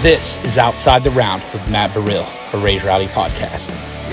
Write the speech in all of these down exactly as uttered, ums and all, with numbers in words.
This is Outside the Round with Matt Burrill, a Raise Rowdy podcast.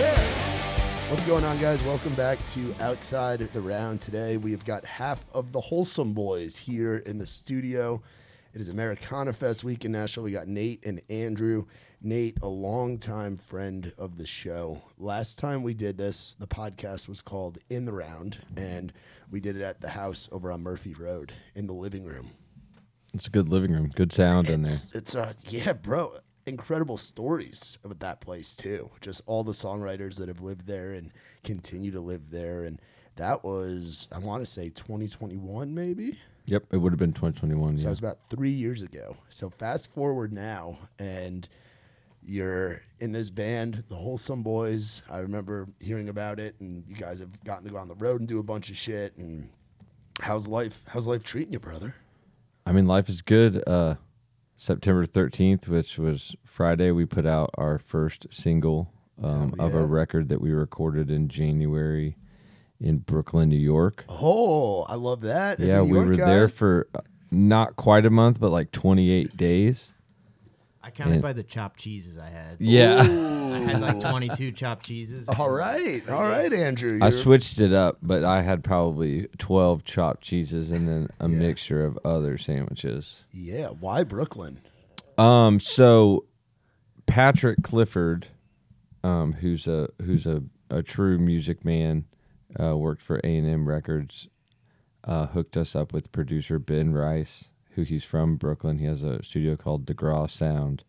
What's going on, guys? Welcome back to Outside the Round. Today, we've got half of the Wholesome Boys here in the studio. It is Americana Fest week in Nashville. We got Nate and Andrew. Nate, a longtime friend of the show. Last time we did this, the podcast was called In the Round, and we did it at the house over on Murphy Road in the living room. It's a good living room, good sound it's, in there. It's uh, yeah, bro. Incredible stories about that place too. Just all the songwriters that have lived there and continue to live there. And that was, I want to say, twenty twenty-one, maybe. Yep, it would have been twenty twenty-one. So yeah. it was about three years ago. So fast forward now, and you're in this band, the Wholesome Boys. I remember hearing about it, and you guys have gotten to go on the road and do a bunch of shit. And how's life? How's life treating you, brother? I mean, life is good. Uh, September thirteenth, which was Friday, we put out our first single um, Oh, of yeah. a record that we recorded in January in Brooklyn, New York. Oh, I love that. As a yeah, New we York were guy- there for uh, not quite a month, but like twenty-eight days. I counted And- by the chopped cheeses I had. Yeah. I had like twenty-two chopped cheeses. All right, all right, Andrew. I You're- switched it up, but I had probably twelve chopped cheeses and then a Yeah. mixture of other sandwiches. Yeah, why Brooklyn? Um, so Patrick Clifford, um, who's a who's a, a true music man, uh, worked for A and M Records, uh, hooked us up with producer Ben Rice, who he's from Brooklyn. He has a studio called DeGraw Sound,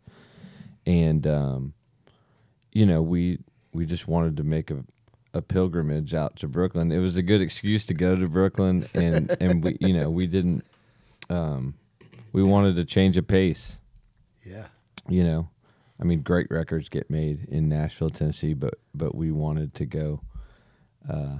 and um, you know we we just wanted to make a a pilgrimage out to Brooklyn. It was a good excuse to go to Brooklyn, and and we you know we didn't um, we wanted to change a pace. Yeah. You know, I mean, great records get made in Nashville, Tennessee, but but we wanted to go uh,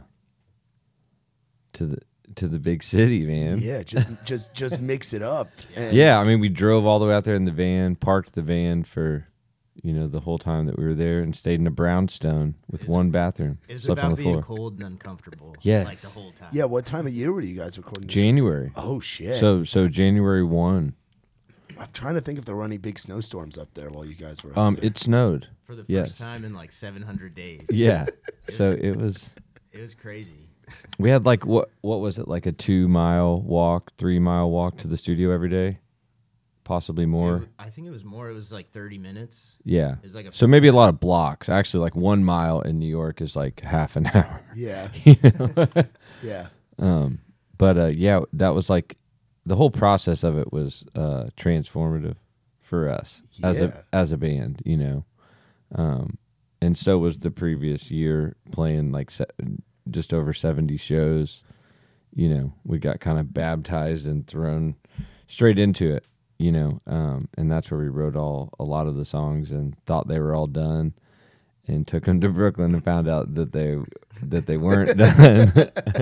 to the to the big city, man. Yeah, just just just mix it up. And Yeah, I mean, we drove all the way out there in the van, parked the van for, you know, the whole time that we were there, and stayed in a brownstone with It was- one bathroom. It was Slept on about the being floor. cold and uncomfortable. Yes. Like the whole time. Yeah, what time of year were you guys recording this? January. Oh shit. So so January one. I'm trying to think if there were any big snowstorms up there while you guys were up Um, there. it snowed. For the first Yes. time in like seven hundred days. Yeah. So it was. It was crazy. We had like what what was it, like a two mile walk, three mile walk to the studio every day, possibly It more. wa- I think it was more. It was like thirty minutes. Yeah. It was like a So maybe a lot of blocks. Actually, like one mile in New York is like half an hour. yeah. You know? Yeah. um, but uh, yeah, that was like the whole process of it was uh, transformative for us as Yeah. a as a band. You know, um, and so was the previous year playing like se- just over seventy shows. You know, we got kind of baptized and thrown straight into it. You know, um, and that's where we wrote all a lot of the songs and thought they were all done, and took them to Brooklyn and found out that they that they weren't done.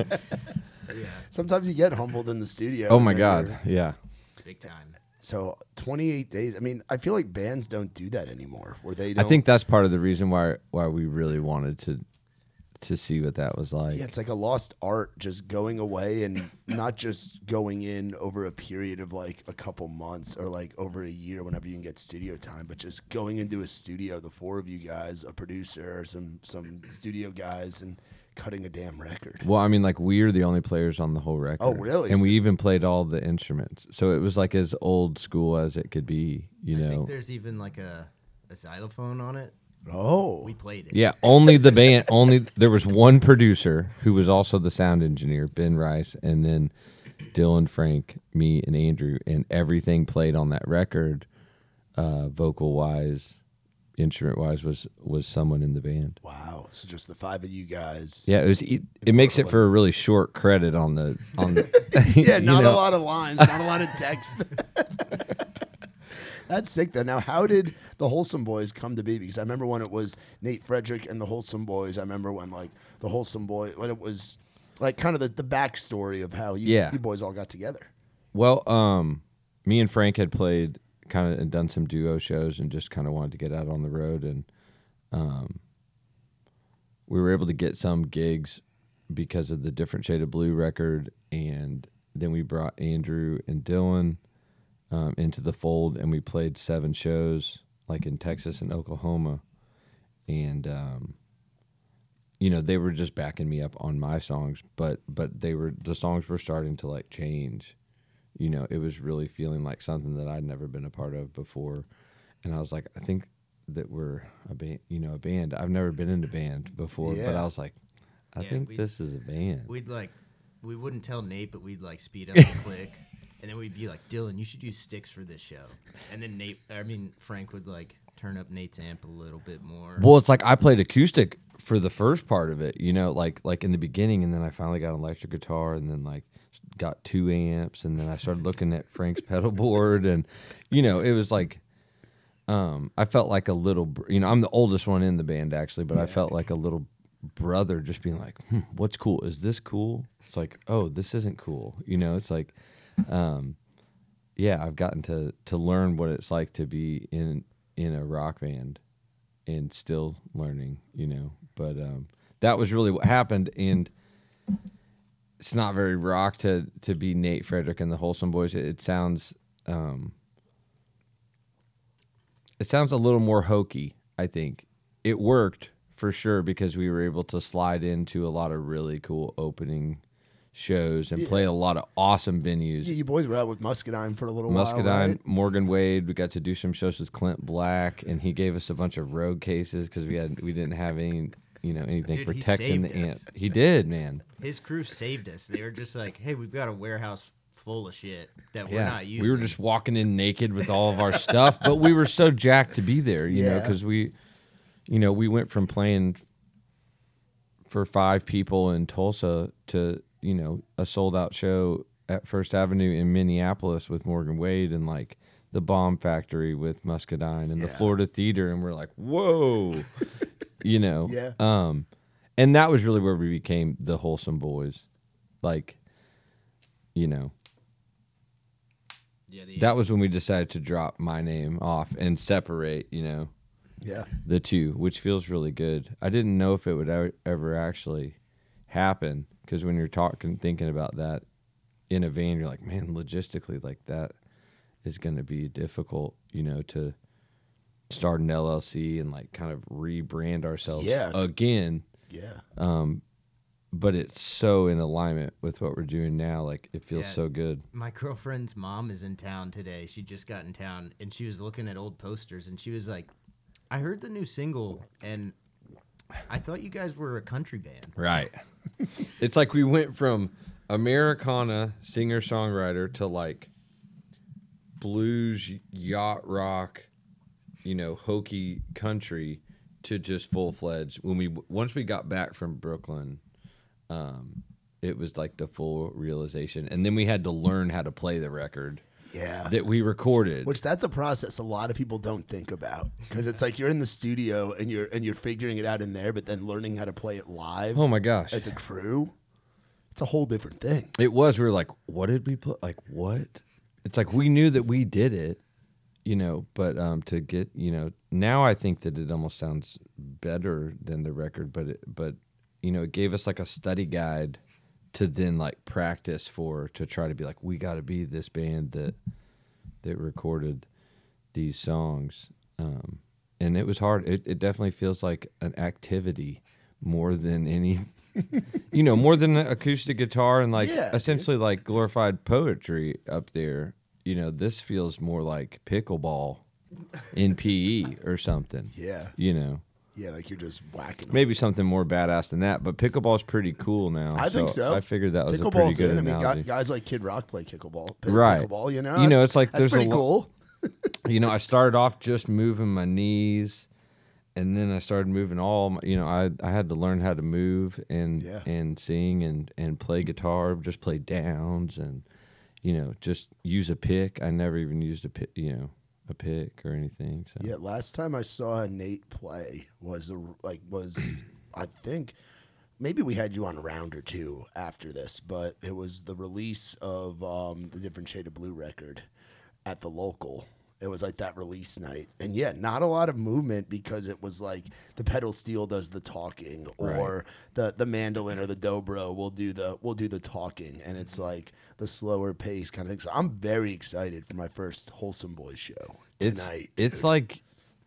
Yeah. Sometimes you get humbled in the studio. Oh and my then God, you're- yeah. Big time. So twenty-eight days. I mean, I feel like bands don't do that anymore. Where they I don't, think that's part of the reason why why we really wanted to to see what that was like. yeah, it's like a lost art, just going away and not just going in over a period of like a couple months or like over a year whenever you can get studio time, but just going into a studio, the four of you guys, a producer, some some studio guys, and cutting a damn record. Well, I mean, like we're the only players on the whole record. Oh, really? And we even played all the instruments, so it was like as old school as it could be. You I know. think there's even like a, a xylophone on it. Oh, We played it. Yeah, only the band. Only there was one producer who was also the sound engineer, Ben Rice, and then Dylan, Frank, me, and Andrew, and everything played on that record, uh, vocal wise, instrument wise, was was someone in the band. wow! So just the five of you guys. Yeah, it was. It, it makes it for a really short credit on the on. The, yeah, you not know. a lot of lines, not a lot of text. That's sick, though. Now, how did the Wholesome Boys come to be? Because I remember when it was Nate Frederick and the Wholesome Boys. I remember when, like, the Wholesome Boy, when it was, like, kind of the, the backstory of how you, Yeah. you boys all got together. Well, um, me and Frank had played kind of and done some duo shows and just kind of wanted to get out on the road, and um, we were able to get some gigs because of the Different Shade of Blue record, and then we brought Andrew and Dylan um, into the fold, and we played seven shows, like in Texas and Oklahoma, and um, you know, they were just backing me up on my songs, but but they were the songs were starting to like change. You know, it was really feeling like something that I'd never been a part of before, and I was like, I think that we're a band. You know, a band. I've never been in a band before, but Yeah. I was like, I Yeah, think we- this is a band. We'd like, we wouldn't tell Nate, but we'd like speed up the click, and then we'd be like, Dylan, you should use sticks for this show. And then Nate, I mean Frank would like turn up Nate's amp a little bit more. Well, it's like I played acoustic for the first part of it, you know, like like in the beginning, and then I finally got an electric guitar, and then like got two amps, and then I started looking at Frank's pedal board, and you know, it was like, um, I felt like a little, br- you know, I'm the oldest one in the band actually, but I felt like a little brother, just being like, hmm, what's cool? Is this cool? It's like, oh, this isn't cool, you know. It's like, um, yeah, I've gotten to to learn what it's like to be in in a rock band, and still learning, you know. But um, that was really what happened, and it's not very rock to to be Nate Frederick and the Wholesome Boys. It, it sounds um, it sounds a little more hokey. I think it worked for sure because we were able to slide into a lot of really cool opening shows and Yeah. play a lot of awesome venues. Yeah, you boys were out with Muscadine for a little Muscadine, while, right? Morgan Wade. We got to do some shows with Clint Black, and he gave us a bunch of road cases because we had we didn't have any, you know, anything Dude, he protecting the saved amp. us. He did, man. His crew saved us. They were just like, hey, we've got a warehouse full of shit that we're Yeah, not using. we were just walking in naked with all of our stuff, but we were so jacked to be there, you know, Yeah. because we, you know, we went from playing for five people in Tulsa to, you know, a sold out show at First Avenue in Minneapolis with Morgan Wade, and like the Bomb Factory with Muscadine, and the Yeah. Florida Theater, and we're like, whoa, you know. Yeah. Um, and that was really where we became the Wholesome Boys, like, you know. yeah, the, That was when we decided to drop my name off and separate, you know, Yeah. the two, which feels really good. I didn't know if it would ever, ever actually happen, because when you're talking, thinking about that in a van, you're like, man, logistically, like that is going to be difficult, you know, to start an L L C and like kind of rebrand ourselves Yeah. again. Yeah. But it's so in alignment with what we're doing now. Like it feels Yeah. so good. my girlfriend's mom is in town today. She just got in town, and she was looking at old posters, and she was like, I heard the new single, and I thought you guys were a country band. Right. It's like we went from Americana singer songwriter to like blues, yacht rock, you know, hokey country to just full fledged. When we once we got back from Brooklyn, um, it was like the full realization, and then we had to learn how to play the record Yeah. that we recorded. Which that's a process a lot of people don't think about, because it's like you're in the studio and you're and you're figuring it out in there, but then learning how to play it live Oh my gosh. as a crew, it's a whole different thing. It was. We were like, what did we play? Like, what? It's like we knew that we did it, you know, but um, to get, you know, now I think that it almost sounds better than the record, but, it, but you know, it gave us like a study guide to then like practice for, to try to be like, we got to be this band that, that recorded these songs. Um, and it was hard. It, it definitely feels like an activity more than any, you know, more than an acoustic guitar and like Yeah, essentially like glorified poetry up there. You know, this feels more like pickleball in P E or something. Yeah. You know, Yeah, like you're just whacking them. maybe something more badass than that, but pickleball's pretty cool now. I think so. I figured that was a pretty Pickleball's good in. I mean, analogy. gu- guys like Kid Rock play pickleball. Pick- Right. Pickleball, you know. You know, That's- it's like that's there's a pretty lo- cool. You know, I started off just moving my knees, and then I started moving all. My, you know, I I had to learn how to move and Yeah. and sing and and play guitar. Just play downs and you know just use a pick. I never even used a pick. You know, a pick or anything. So. Yeah, last time I saw Nate play was a, like was I think maybe we had you on a round or two after this, but it was the release of um, the Different Shade of Blue record at the local, It was like that release night. And yeah, not a lot of movement because it was like the pedal steel does the talking or Right. the, the mandolin or the dobro will do the will do the talking, and it's like the slower pace kind of thing. So I'm very excited for my first Wholesome Boys show It's tonight. it's like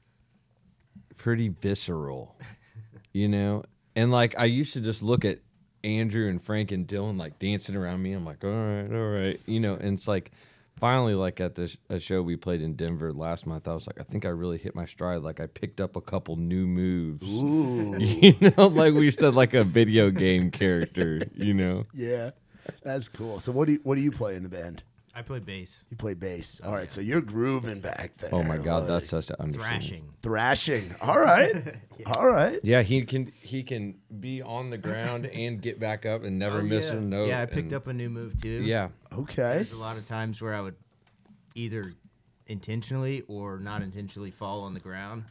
pretty visceral, you know? And like I used to just look at Andrew and Frank and Dylan like dancing around me. I'm like, all right, all right, you know. And it's like finally, like at the sh- a show we played in Denver last month, I was like, I think I really hit my stride. Like I picked up a couple new moves. Ooh. You know, like we said, like a video game character. You know. Yeah. That's cool. So what do you what do you play in the band? I play bass. You play bass. Oh, All right, yeah. so you're grooving back there. Oh my God, like that's such an understatement. Thrashing. thrashing. All right. All right. Yeah, he can he can be on the ground and get back up and never Oh, miss yeah. a note. Yeah, I picked and- up a new move too. Yeah, Okay. There's a lot of times where I would either intentionally or not intentionally fall on the ground.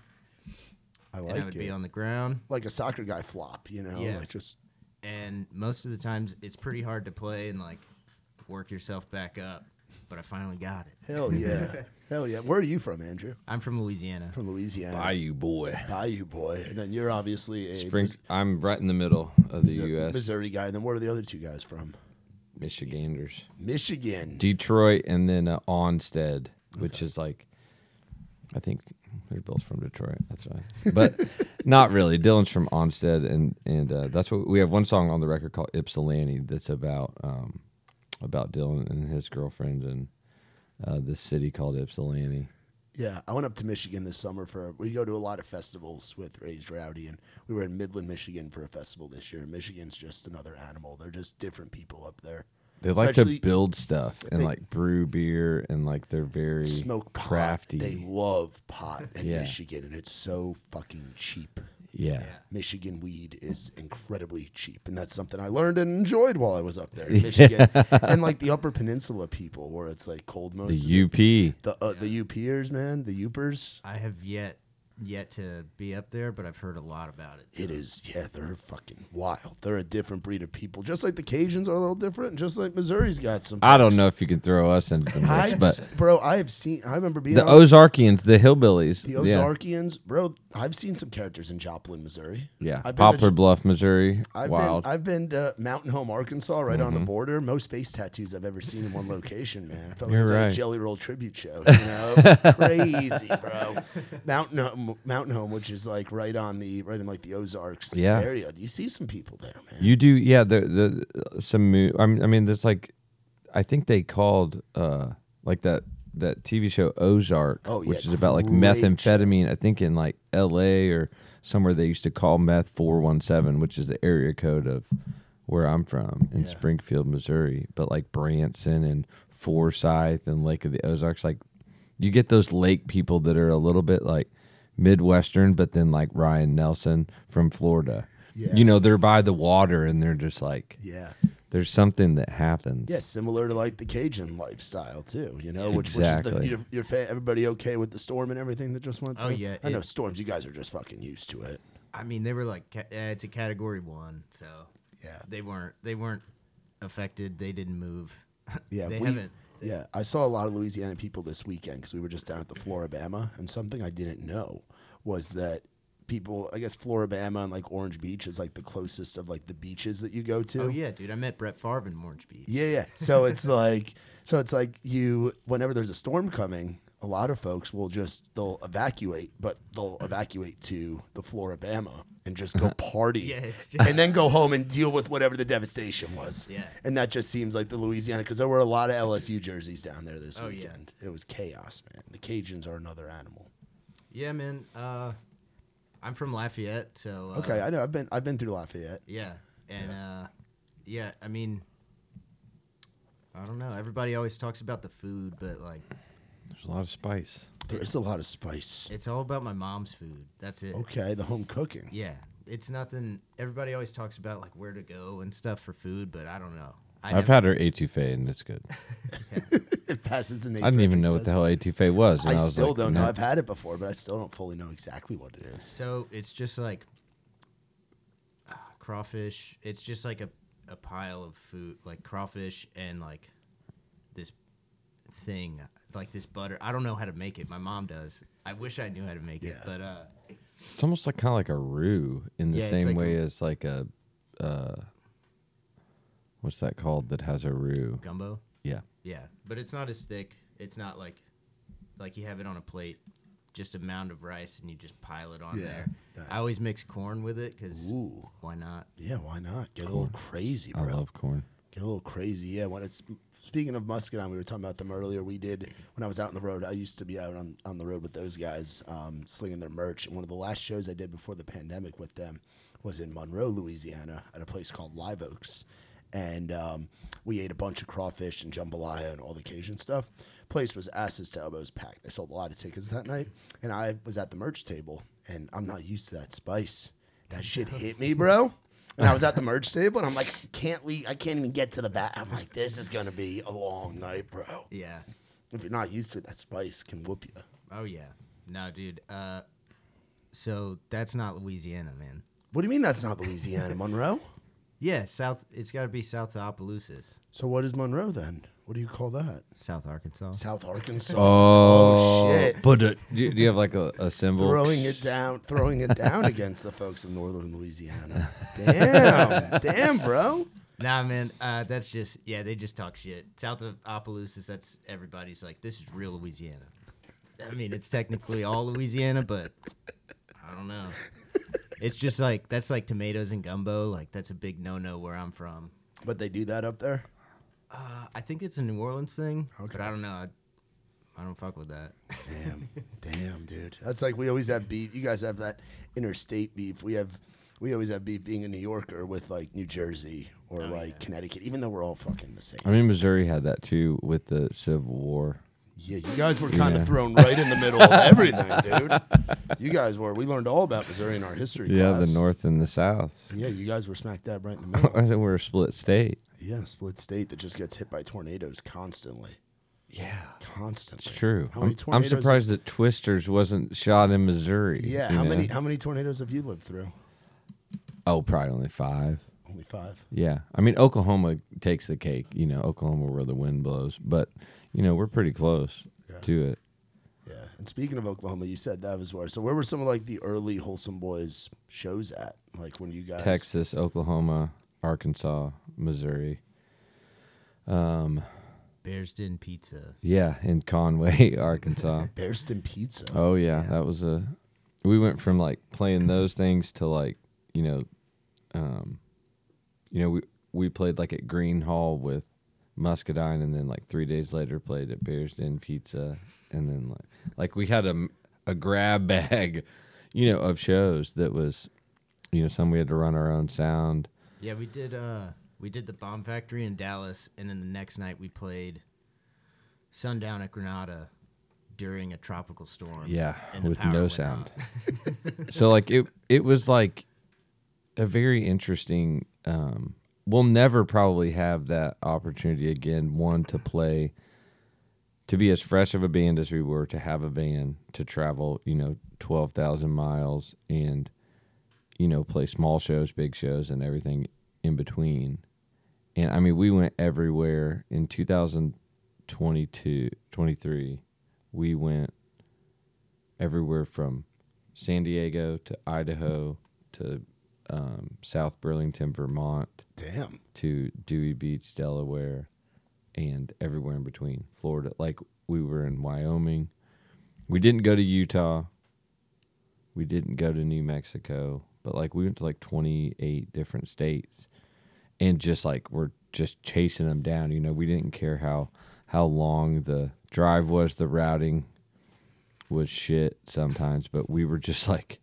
I and I like would it. be on the ground. Like a soccer guy flop, you know? Yeah. Like just And most of the times it's pretty hard to play and like work yourself back up. But I finally got it. hell yeah. Hell yeah. Where are you from, Andrew? I'm from Louisiana. From Louisiana. Bayou boy. Bayou boy. And then you're obviously a Spring. Mis- I'm right in the middle of the Missouri, U S. Missouri guy. And then where are the other two guys from? Michiganders, Michigan. Detroit, and then uh, Onstead, which is like, I think they're both from Detroit. That's right, but not really. Dylan's from Onstead, and and uh, that's what we have one song on the record called Ypsilanti that's about um, about Dylan and his girlfriend and uh, this city called Ypsilanti. Yeah, I went up to Michigan this summer for. We go to a lot of festivals with Raised Rowdy, and we were in Midland, Michigan for a festival this year. Michigan's just another animal. They're just different people up there. They like Especially- to build stuff and They- like brew beer and like they're very Smoke pot. crafty. They love pot in Yeah. Michigan, and it's so fucking cheap. yeah. Michigan weed is incredibly cheap, and that's something I learned and enjoyed while I was up there in Michigan. And like the Upper Peninsula people, where it's like cold most. The of U P. the uh, the UPers, man, the Upers. I have yet yet to be up there, but I've heard a lot about it. It is, yeah, they're fucking wild. They're a different breed of people, just like the Cajuns are a little different, and just like Missouri's got some. I don't folks. know if you can throw us into the mix, I've, but bro, I have seen. I remember being the on Ozarkians, the hillbillies, the yeah, Ozarkians, bro. I've seen some characters in Joplin, Missouri. yeah, I've been Poplar to- Bluff, Missouri, I've wild. been I've been to Mountain Home, Arkansas, right on the Mm-hmm. border. Most face tattoos I've ever seen in one location, man. I felt like You're it was like right. a Jelly Roll tribute show. You know, crazy, bro. Mountain Home, Mountain Home, which is like right on the right in like the Ozarks Yeah. area. You see some people there, man. You do, yeah. The the some mo- I mean, I mean, there's like, I think they called uh like that that T V show Ozark, Oh, yeah, which is about like great methamphetamine. I think in like L A or somewhere they used to call meth four one seven, which is the area code of where I'm from in Yeah. Springfield, Missouri. But like Branson and Forsyth and Lake of the Ozarks, like you get those lake people that are a little bit like Midwestern, but then like Ryan Nelson from Florida. Yeah. You know, they're by the water and they're just like, Yeah. there's something that happens. Yeah, similar to like the Cajun lifestyle too, you know, which, Exactly. which is the, your, your fa- everybody okay with the storm and everything that just went through? Oh, yeah, I know it- storms. You guys are just fucking used to it. I mean, they were like, ca- uh, it's a category one, so Yeah, they weren't they weren't affected. They didn't move. yeah. they we- haven't. Yeah, I saw a lot of Louisiana people this weekend because we were just down at the Floribama, and something I didn't know was that people, I guess Floribama and like Orange Beach is like the closest of like the beaches that you go to. Oh yeah, dude, I met Brett Favre in Orange Beach. Yeah, yeah. So it's like, so it's like you, whenever there's a storm coming, a lot of folks will just, they'll evacuate, but they'll evacuate to the Floribama and just go party. Yeah, it's just- and then go home and deal with whatever the devastation was. Yeah. And that just seems like the Louisiana, because there were a lot of L S U jerseys down there this Oh, yeah. weekend. It was chaos, man. The Cajuns are another animal. Yeah, man. Uh, I'm from Lafayette, so uh, Okay, I know. I've been, I've been through Lafayette. yeah, and uh, yeah, I mean, I don't know. Everybody always talks about the food, but like, There's a lot of spice. There's a lot of spice. it's all about my mom's food. That's it. Okay, the home cooking. Yeah, it's nothing. Everybody always talks about like where to go and stuff for food, but I don't know. I I've never- had her etouffee and it's good. It passes the name. I didn't even know what the hell etouffee was. And I, I, was still like, don't know. no. I've had it before, but I still don't fully know exactly what it is. So it's just like uh, crawfish. It's just like a, a pile of food, like crawfish and like this thing like this butter. I don't know how to make it. My mom does. I wish I knew how to make it, Yeah. but uh, It's almost like kind of like a roux in the Yeah, it's same like way a- as like a uh, what's that called that has a roux? gumbo. Yeah. Yeah, but it's not as thick. It's not like like you have it on a plate, just a mound of rice, and you just pile it on Yeah, there. nice. I always mix corn with it because Ooh. why not? Yeah, why not? Get a little crazy, I bro. love corn. Get a little crazy. Yeah, when it's speaking of Muscadine, we were talking about them earlier. We did when I was out on the road. I used to be out on, on the road with those guys, um, slinging their merch. And one of the last shows I did before the pandemic with them was in Monroe, Louisiana, at a place called Live Oaks. And um, we ate a bunch of crawfish and jambalaya and all the Cajun stuff. Place was asses to elbows packed. They sold a lot of tickets that night, and I was at the merch table, and I'm not used to that spice. That shit hit me, bro. And I was at the merch table, and I'm like, can't we? I can't even get to the back. I'm like, this is gonna be a long night, bro. Yeah. If you're not used to it, that spice can whoop you. Oh yeah. No, dude. Uh, so that's not Louisiana, man. What do you mean that's not Louisiana, Monroe? Yeah, South. It's got to be South of Opelousas, So what is Monroe then? What do you call that? South Arkansas. South Arkansas. Oh, shit. But uh, do, do you have like a, a symbol? Throwing it down, throwing it down against the folks of northern Louisiana. Damn, damn, bro. Nah, man. Uh, that's just yeah. They just talk shit. South of Opelousas. That's everybody's like, this is real Louisiana. I mean, it's technically all Louisiana, but I don't know. It's just like that's like tomatoes and gumbo. Like that's a big no-no where I'm from. But they do that up there. Uh, I think it's a New Orleans thing, Okay. but I don't know. I, I don't fuck with that. Damn, damn, dude. That's like we always have beef. You guys have that interstate beef. We have, we always have beef being a New Yorker with like New Jersey or Oh, like yeah. Connecticut, even though we're all fucking the same. I mean, Missouri had that too with the Civil War. Yeah, you guys were kind Yeah. of thrown right in the middle of everything, dude. You guys were. We learned all about Missouri in our history Yeah, class. the North and the South. Yeah, you guys were smack dab right in the middle. I think we're a split state. Yeah, split state that just gets hit by tornadoes constantly. Yeah, Constantly. it's true. How many I'm, I'm tornadoes? surprised that Twisters wasn't shot in Missouri. Yeah, you how know? many how many tornadoes have you lived through? Oh, probably only five. Only five. Yeah, I mean Oklahoma takes the cake. You know, Oklahoma where the wind blows, but you know we're pretty close Yeah. to it. Yeah. And speaking of Oklahoma, you said that was where. So where were some of like the early Wholesome Boys shows at? Like when you guys Texas, Oklahoma, Arkansas, Missouri. Um, Bears Den Pizza. yeah, in Conway, Arkansas. Bearston Pizza. Oh yeah, Yeah. that was a. We went from like playing those things to like you know, um, you know we we played like at Green Hall with Muscadine, and then like three days later played at Bears Den Pizza, and then like like we had a a grab bag, you know, of shows that was, you know, some we had to run our own sound. Yeah, we did. Uh, we did the Bomb Factory in Dallas, and then the next night we played Sundown at Granada during a tropical storm. Yeah, and the with power no went sound. out. So like it it was like a very interesting um we'll never probably have that opportunity again, one to play to be as fresh of a band as we were, to have a van, to travel, you know, twelve thousand miles and you know, play small shows, big shows and everything in between. And I mean, we went everywhere in two thousand twenty-two, twenty-three. We went everywhere from San Diego to Idaho to um, South Burlington, Vermont, Damn. to Dewey Beach, Delaware, and everywhere in between. Florida, like we were in Wyoming. We didn't go to Utah. We didn't go to New Mexico, but like we went to like twenty-eight different states, and just like we're just chasing them down. You know, we didn't care how how long the drive was. The routing was shit sometimes, but we were just like,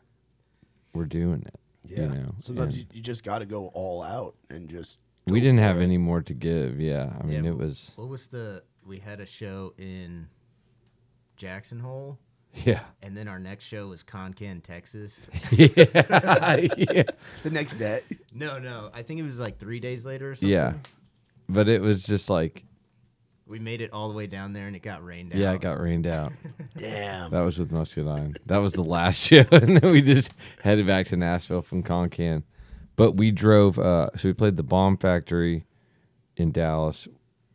we're doing it. Yeah. You know, Sometimes and you, you just got to go all out and just. we go didn't for have it. any more to give. Yeah, I mean, Yeah, it was What was the? We had a show in Jackson Hole, yeah, and then our next show was Concan, Texas. yeah, yeah, The next day. no, no, I think it was like three days later or something. yeah. But it was just like, We made it all the way down there, and it got rained out. yeah, it got rained out. Damn. That was with Muscadine. That was the last show, and then we just headed back to Nashville from Concan. But we drove. Uh, so we played the Bomb Factory in Dallas.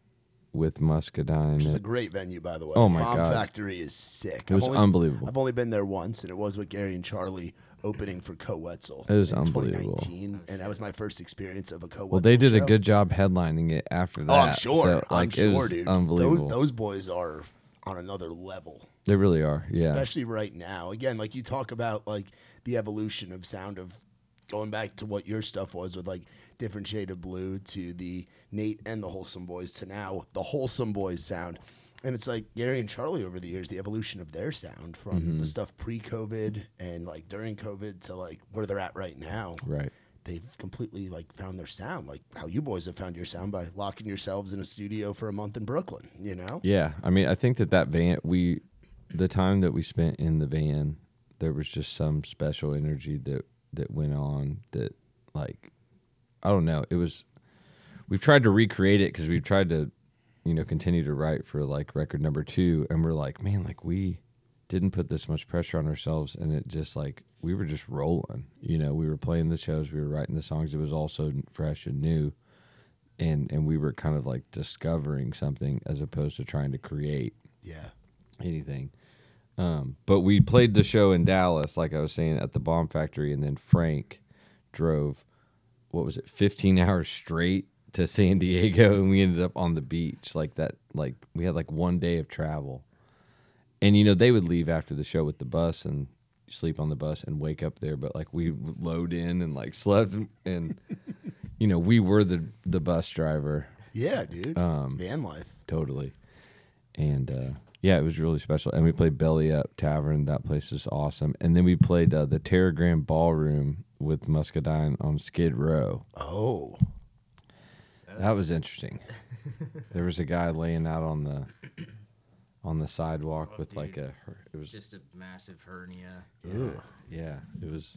with Muscadine. Which is a It, great venue, by the way. Oh, my Bomb God. Factory is sick. it was I've only, unbelievable. I've only been there once, and it was with Gary and Charlie opening for Co Wetzel. It was in unbelievable. twenty nineteen, and that was my first experience of a Co Wetzel. Well, they did show. a good job headlining it after that. Oh, I'm sure. So, like, I'm sure, it was dude. unbelievable. Those, those boys are on another level. They really are. Yeah. Especially right now. Again, like you talk about like the evolution of sound of going back to what your stuff was with like Different Shade of Blue to the Nate and the Wholesome Boys to now the Wholesome Boys sound. And it's like Gary and Charlie over the years, the evolution of their sound from Mm-hmm. the stuff pre-COVID and like during COVID to like where they're at right now. Right. They've completely like found their sound, like how you boys have found your sound by locking yourselves in a studio for a month in Brooklyn, you know? Yeah. I mean, I think that that van, we, the time that we spent in the van, there was just some special energy that, that went on that, like, I don't know. It was, we've tried to recreate it because we've tried to, you know, continue to write for like record number two. And we're like, man, like we didn't put this much pressure on ourselves. And it just like, we were just rolling, you know, we were playing the shows, we were writing the songs. It was also fresh and new. And, and we were kind of like discovering something as opposed to trying to create Yeah. anything. Um, but we played the show in Dallas, like I was saying, at the Bomb Factory. And then Frank drove, what was it, fifteen hours straight to San Diego, and we ended up on the beach like that. Like we had like one day of travel, and you know they would leave after the show with the bus and sleep on the bus and wake up there. But like we would load in and like slept, and you know we were the the bus driver Yeah, dude. Um, Van life. totally, and uh, yeah, it was really special. And we played Belly Up Tavern. That place is awesome. And then we played uh, the Terragram Ballroom with Muscadine on Skid Row. Oh. That was interesting. There was a guy laying out on the on the sidewalk with like a. It was Just a massive hernia. Ew. yeah. It was.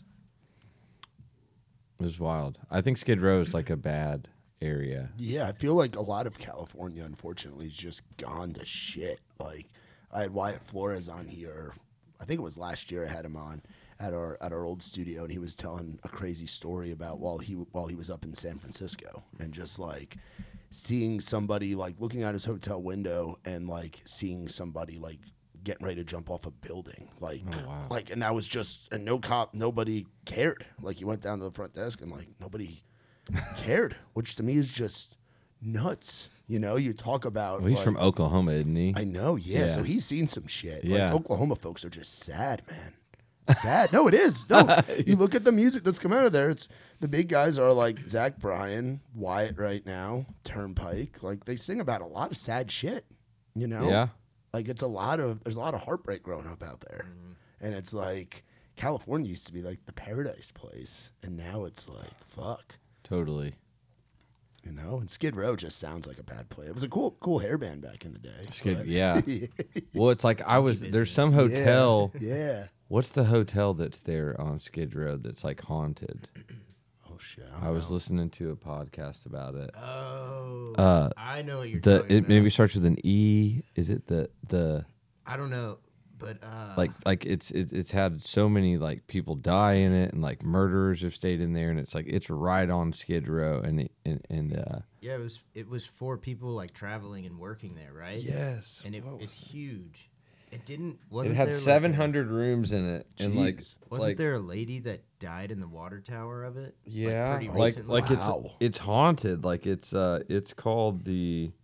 It was wild. I think Skid Row is like a bad area. Yeah, I feel like a lot of California, unfortunately, is just gone to shit. Like, I had Wyatt Flores on here. I think it was last year. I had him on at our at our old studio, and he was telling a crazy story about while he while he was up in San Francisco, and just like seeing somebody like looking out his hotel window and like seeing somebody like getting ready to jump off a building, like Oh, wow. like, and that was just and no cop, nobody cared. Like, you went down to the front desk and like nobody cared, which to me is just nuts. You know, you talk about. Well, he's like- from Oklahoma, isn't he? I know, yeah, Yeah. So he's seen some shit. Yeah. Like, Oklahoma folks are just sad, man. Sad. No, it is. No, you look at the music that's come out of there. It's the big guys are like Zach Bryan, Wyatt right now, Turnpike. Like, they sing about a lot of sad shit. You know, Yeah. like it's a lot of there's a lot of heartbreak growing up out there, and it's like California used to be like the paradise place, and now it's like fuck. Totally. You know, and Skid Row just sounds like a bad place. It was a cool, cool hair band back in the day. Skid, but- yeah. Well, it's like I was. There's some Yeah, hotel. Yeah. What's the hotel that's there on Skid Row that's like haunted? Oh shit. I was listening to a podcast about it. Oh, Uh, I know what you're The talking it about. maybe starts with an E. Is it the the I don't know, but uh, like like it's it, it's had so many like people die in it, and like murderers have stayed in there, and it's like it's right on Skid Row, and it, and and uh yeah, it was it was for people like traveling and working there, right? yes, and it, it's huge. It didn't. Wasn't it had there, like, seven a- hundred rooms in it, and like Jeez. Wasn't like there a lady that died in the water tower of it? yeah, like, pretty like recently? like it's Wow. it's haunted, like it's uh it's called the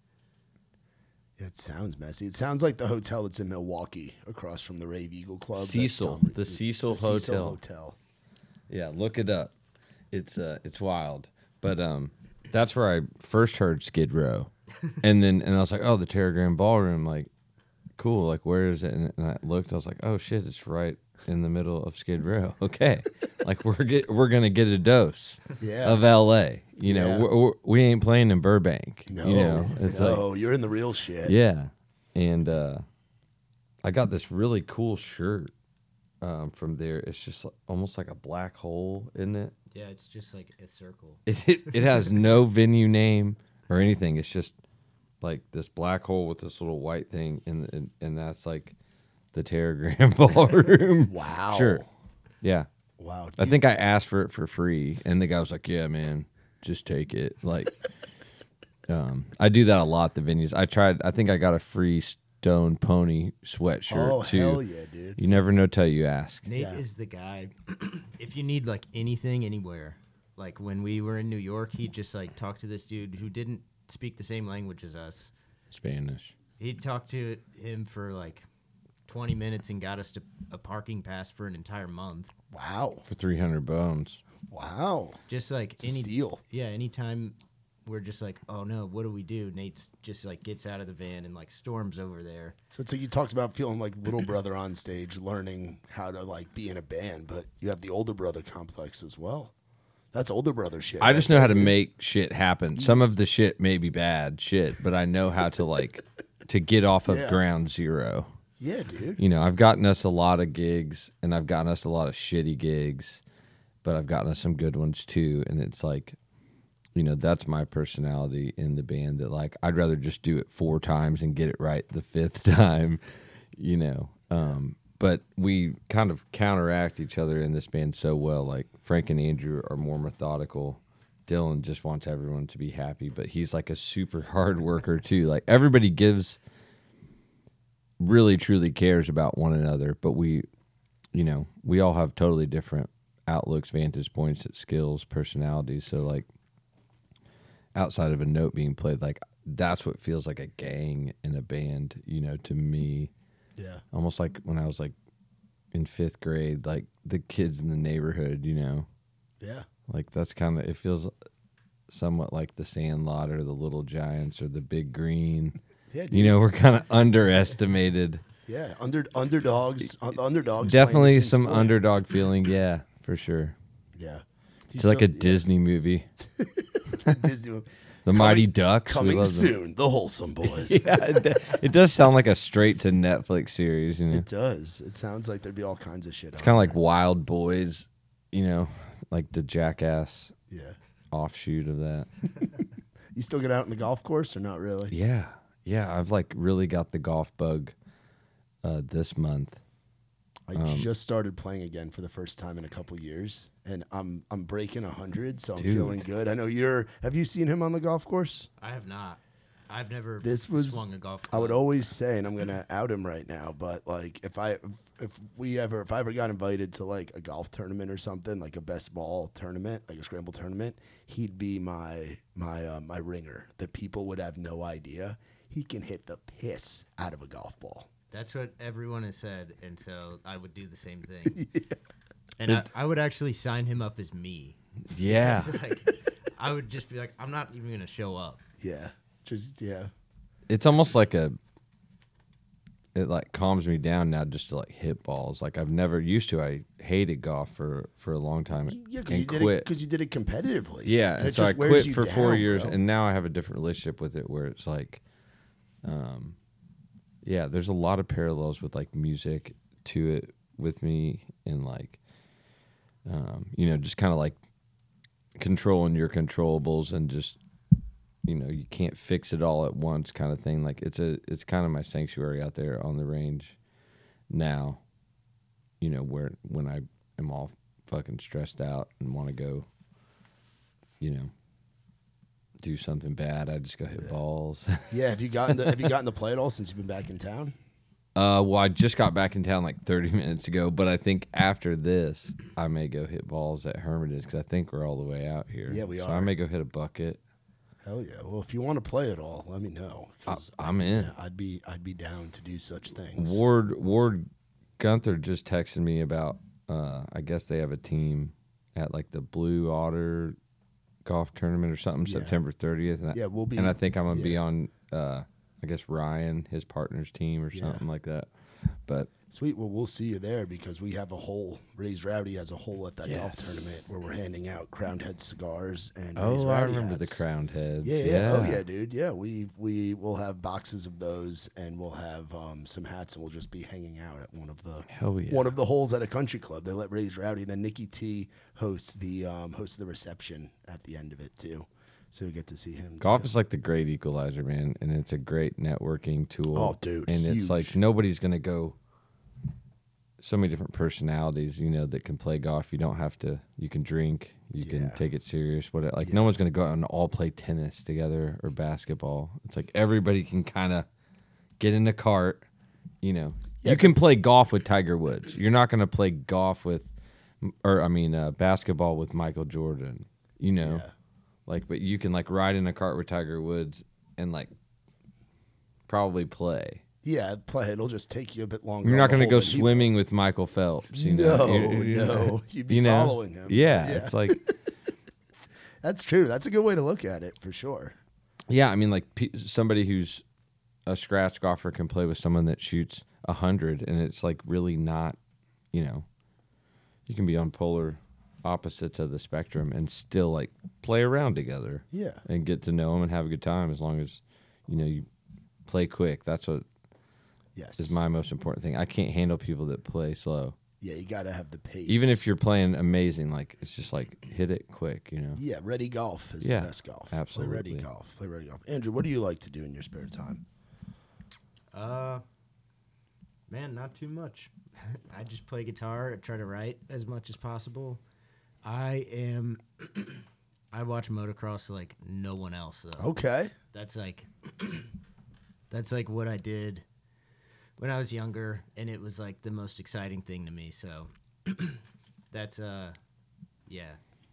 It sounds messy. It sounds like the hotel that's in Milwaukee, across from the Rave Eagle Club. that's Cecil, Tom- the Cecil Cecil Hotel. Hotel. Yeah, look it up. It's uh it's wild. But um that's where I first heard Skid Row. and then and I was like, "Oh, the Terragram Ballroom, like cool. Like where is it?" And, and I looked, I was like, "Oh shit, it's right in the middle of Skid Row." Okay. like we're get, we're going to get a dose Yeah. of L A. You know, Yeah. we're, we're, we ain't playing in Burbank. No, You know, it's no, like you're in the real shit. yeah. And uh I got this really cool shirt um from there. It's just like, almost like a black hole, isn't it? Yeah, it's just like a circle. It, it it has no venue name or anything. It's just like this black hole with this little white thing, and and, and that's like the Terragram Ballroom. Wow. Sure. Yeah. Wow. I think I asked for it for free, and the guy was like, "Yeah, man, just take it." Like, Um, I do that a lot. The venues. I tried. I think I got a free Stone Pony sweatshirt Oh, too. hell yeah, dude. You never know till you ask. Nate Yeah. is the guy. If you need like anything anywhere, like when we were in New York, he'd just like talk to this dude who didn't speak the same language as us. Spanish. He'd talk to him for like twenty minutes and got us to a parking pass for an entire month. Wow. For three hundred bones. Wow. Just like It's a any steal. Yeah, anytime we're just like, oh no, what do we do? Nate's just like gets out of the van and like storms over there. So it's like you talked about feeling like little brother on stage, learning how to like be in a band, but you have the older brother complex as well. That's older brother shit. I just right know how to there, dude. make shit happen. Some of the shit may be bad shit, but I know how to like to get off of Yeah. ground zero. Yeah, dude. You know, I've gotten us a lot of gigs and I've gotten us a lot of shitty gigs, but I've gotten us some good ones too. And it's like, you know, that's my personality in the band that like, I'd rather just do it four times and get it right the fifth time, you know. Um, but we kind of counteract each other in this band so well. Like Frank and Andrew are more methodical. Dylan just wants everyone to be happy, but he's like a super hard worker too. Like everybody gives, really truly cares about one another, but we, you know, we all have totally different outlooks, vantage points, skills, personalities. So like outside of a note being played, like that's what feels like a gang in a band, you know, to me. Yeah. Almost like when I was like in fifth grade, like the kids in the neighborhood, you know, Yeah. like that's kind of, it feels somewhat like the Sandlot or the Little Giants or the Big Green. Yeah, dude. You know, we're kind of underestimated. Yeah. Under underdogs. uh, underdogs. playing Definitely the same some sport. underdog feeling, yeah, for sure. Yeah. Do you It's like a still- yeah. Disney movie. Disney. The Mighty Ducks. we Coming love them. soon. The Wholesome Boys. Yeah, it, do- it does sound like a straight to Netflix series. You know, It does. It sounds like there'd be all kinds of shit. it's kind of like Wild Boys. You know, like the Jackass Yeah. offshoot of that. You still get out in the golf course or not really? Yeah, yeah. I've like really got the golf bug uh, this month. I Um, just started playing again for the first time in a couple years, and I'm I'm breaking a hundred, so I'm Dude. feeling good. I know you're. Have you seen him on the golf course? I have not. I've never This was- swung a golf I club. would always say, and I'm gonna out him right now, but like if I if, if we ever if I ever got invited to like a golf tournament or something, like a best ball tournament, like a scramble tournament, he'd be my my uh, my ringer. That people would have no idea. He can hit the piss out of a golf ball. That's what everyone has said, and so I would do the same thing. And I, I would actually sign him up as me. Yeah, It's like, I would just be like, I'm not even gonna show up. Yeah, just yeah. it's almost like a. It like calms me down now just to like hit balls. Like I've never used to. I hated golf for for a long time Yeah, because and you did it quit. because you did it competitively. Yeah, And and it so I just wears quit you for four down, years, bro. and now I have a different relationship with it, where it's like, um, yeah, there's a lot of parallels with like music to it with me, and like, um, you know, just kind of like controlling your controllables, and just, you know, you can't fix it all at once, kind of thing. Like it's a, it's kind of my sanctuary out there on the range now. You know, where when I am all fucking stressed out and want to go, you know, do something bad, I just go hit balls. Yeah, have you gotten the, have you gotten to play at all since you've been back in town? uh, well, I just got back in town like thirty minutes ago, but I think after this, I may go hit balls at Hermitage because I think we're all the way out here. Yeah, we so are. I may go hit a bucket. Hell yeah! Well, if you want to play at all, let me know. 'cause I- I'm in. yeah, I'd be I'd be down to do such things. Ward Ward Gunther just texted me about. Uh, I guess they have a team at like the Blue Otter golf tournament or something, Yeah. September thirtieth. And I, Yeah, we'll be- And I think I'm gonna be yeah. on. Uh, I guess Ryan, his partner's team, or Yeah. something like that. But Sweet. Well, we'll see you there because we have a hole. Raised Rowdy has a hole at that golf Yes. tournament where we're handing out Crowned Head cigars and Raised oh, I Rowdy remember the hats. crowned heads. Yeah, yeah, oh yeah, dude. Yeah, we we will have boxes of those, and we'll have um, some hats, and we'll just be hanging out at one of the Hell yeah. one of the holes at a country club. They let Raised Rowdy. Then Nikki T hosts the um, hosts the reception at the end of it too, so we get to see him. Golf too. is like the great equalizer, man, and it's a great networking tool. Oh, dude, and huge. it's like nobody's gonna go so many different personalities, you know, that can play golf. You don't have to. You can drink. You Yeah. can take it serious. What like Yeah. no one's going to go out and all play tennis together or basketball. It's like everybody can kind of get in the cart. You know, Yeah, you can play golf with Tiger Woods. You're not going to play golf with, or I mean, uh, basketball with Michael Jordan. You know, Yeah. like, but you can like ride in a cart with Tiger Woods and like probably play. Yeah, play. It'll just take you a bit longer. You're not on the going to hole go than he swimming with Michael Phelps. You No, know? You- you- no. You'd be you know? following him. Yeah, Yeah. it's like, That's true. That's a good way to look at it for sure. yeah, I mean, like pe- somebody who's a scratch golfer can play with someone that shoots a hundred, and it's like really not, you know, you can be on polar opposites of the spectrum and still like play around together Yeah. and get to know them and have a good time as long as, you know, you play quick. That's what Yes. is my most important thing. I can't handle people that play slow. Yeah, you got to have the pace. Even if you're playing amazing, like it's just like hit it quick, you know. Yeah, ready golf is Yeah, the best golf. absolutely. Play ready golf. Play ready golf. Andrew, what do you like to do in your spare time? Uh, man, not too much. I just play guitar. I try to write as much as possible. I am. I watch motocross like no one else though. Okay. That's like. That's like what I did when I was younger, and it was like the most exciting thing to me. So, that's uh, yeah,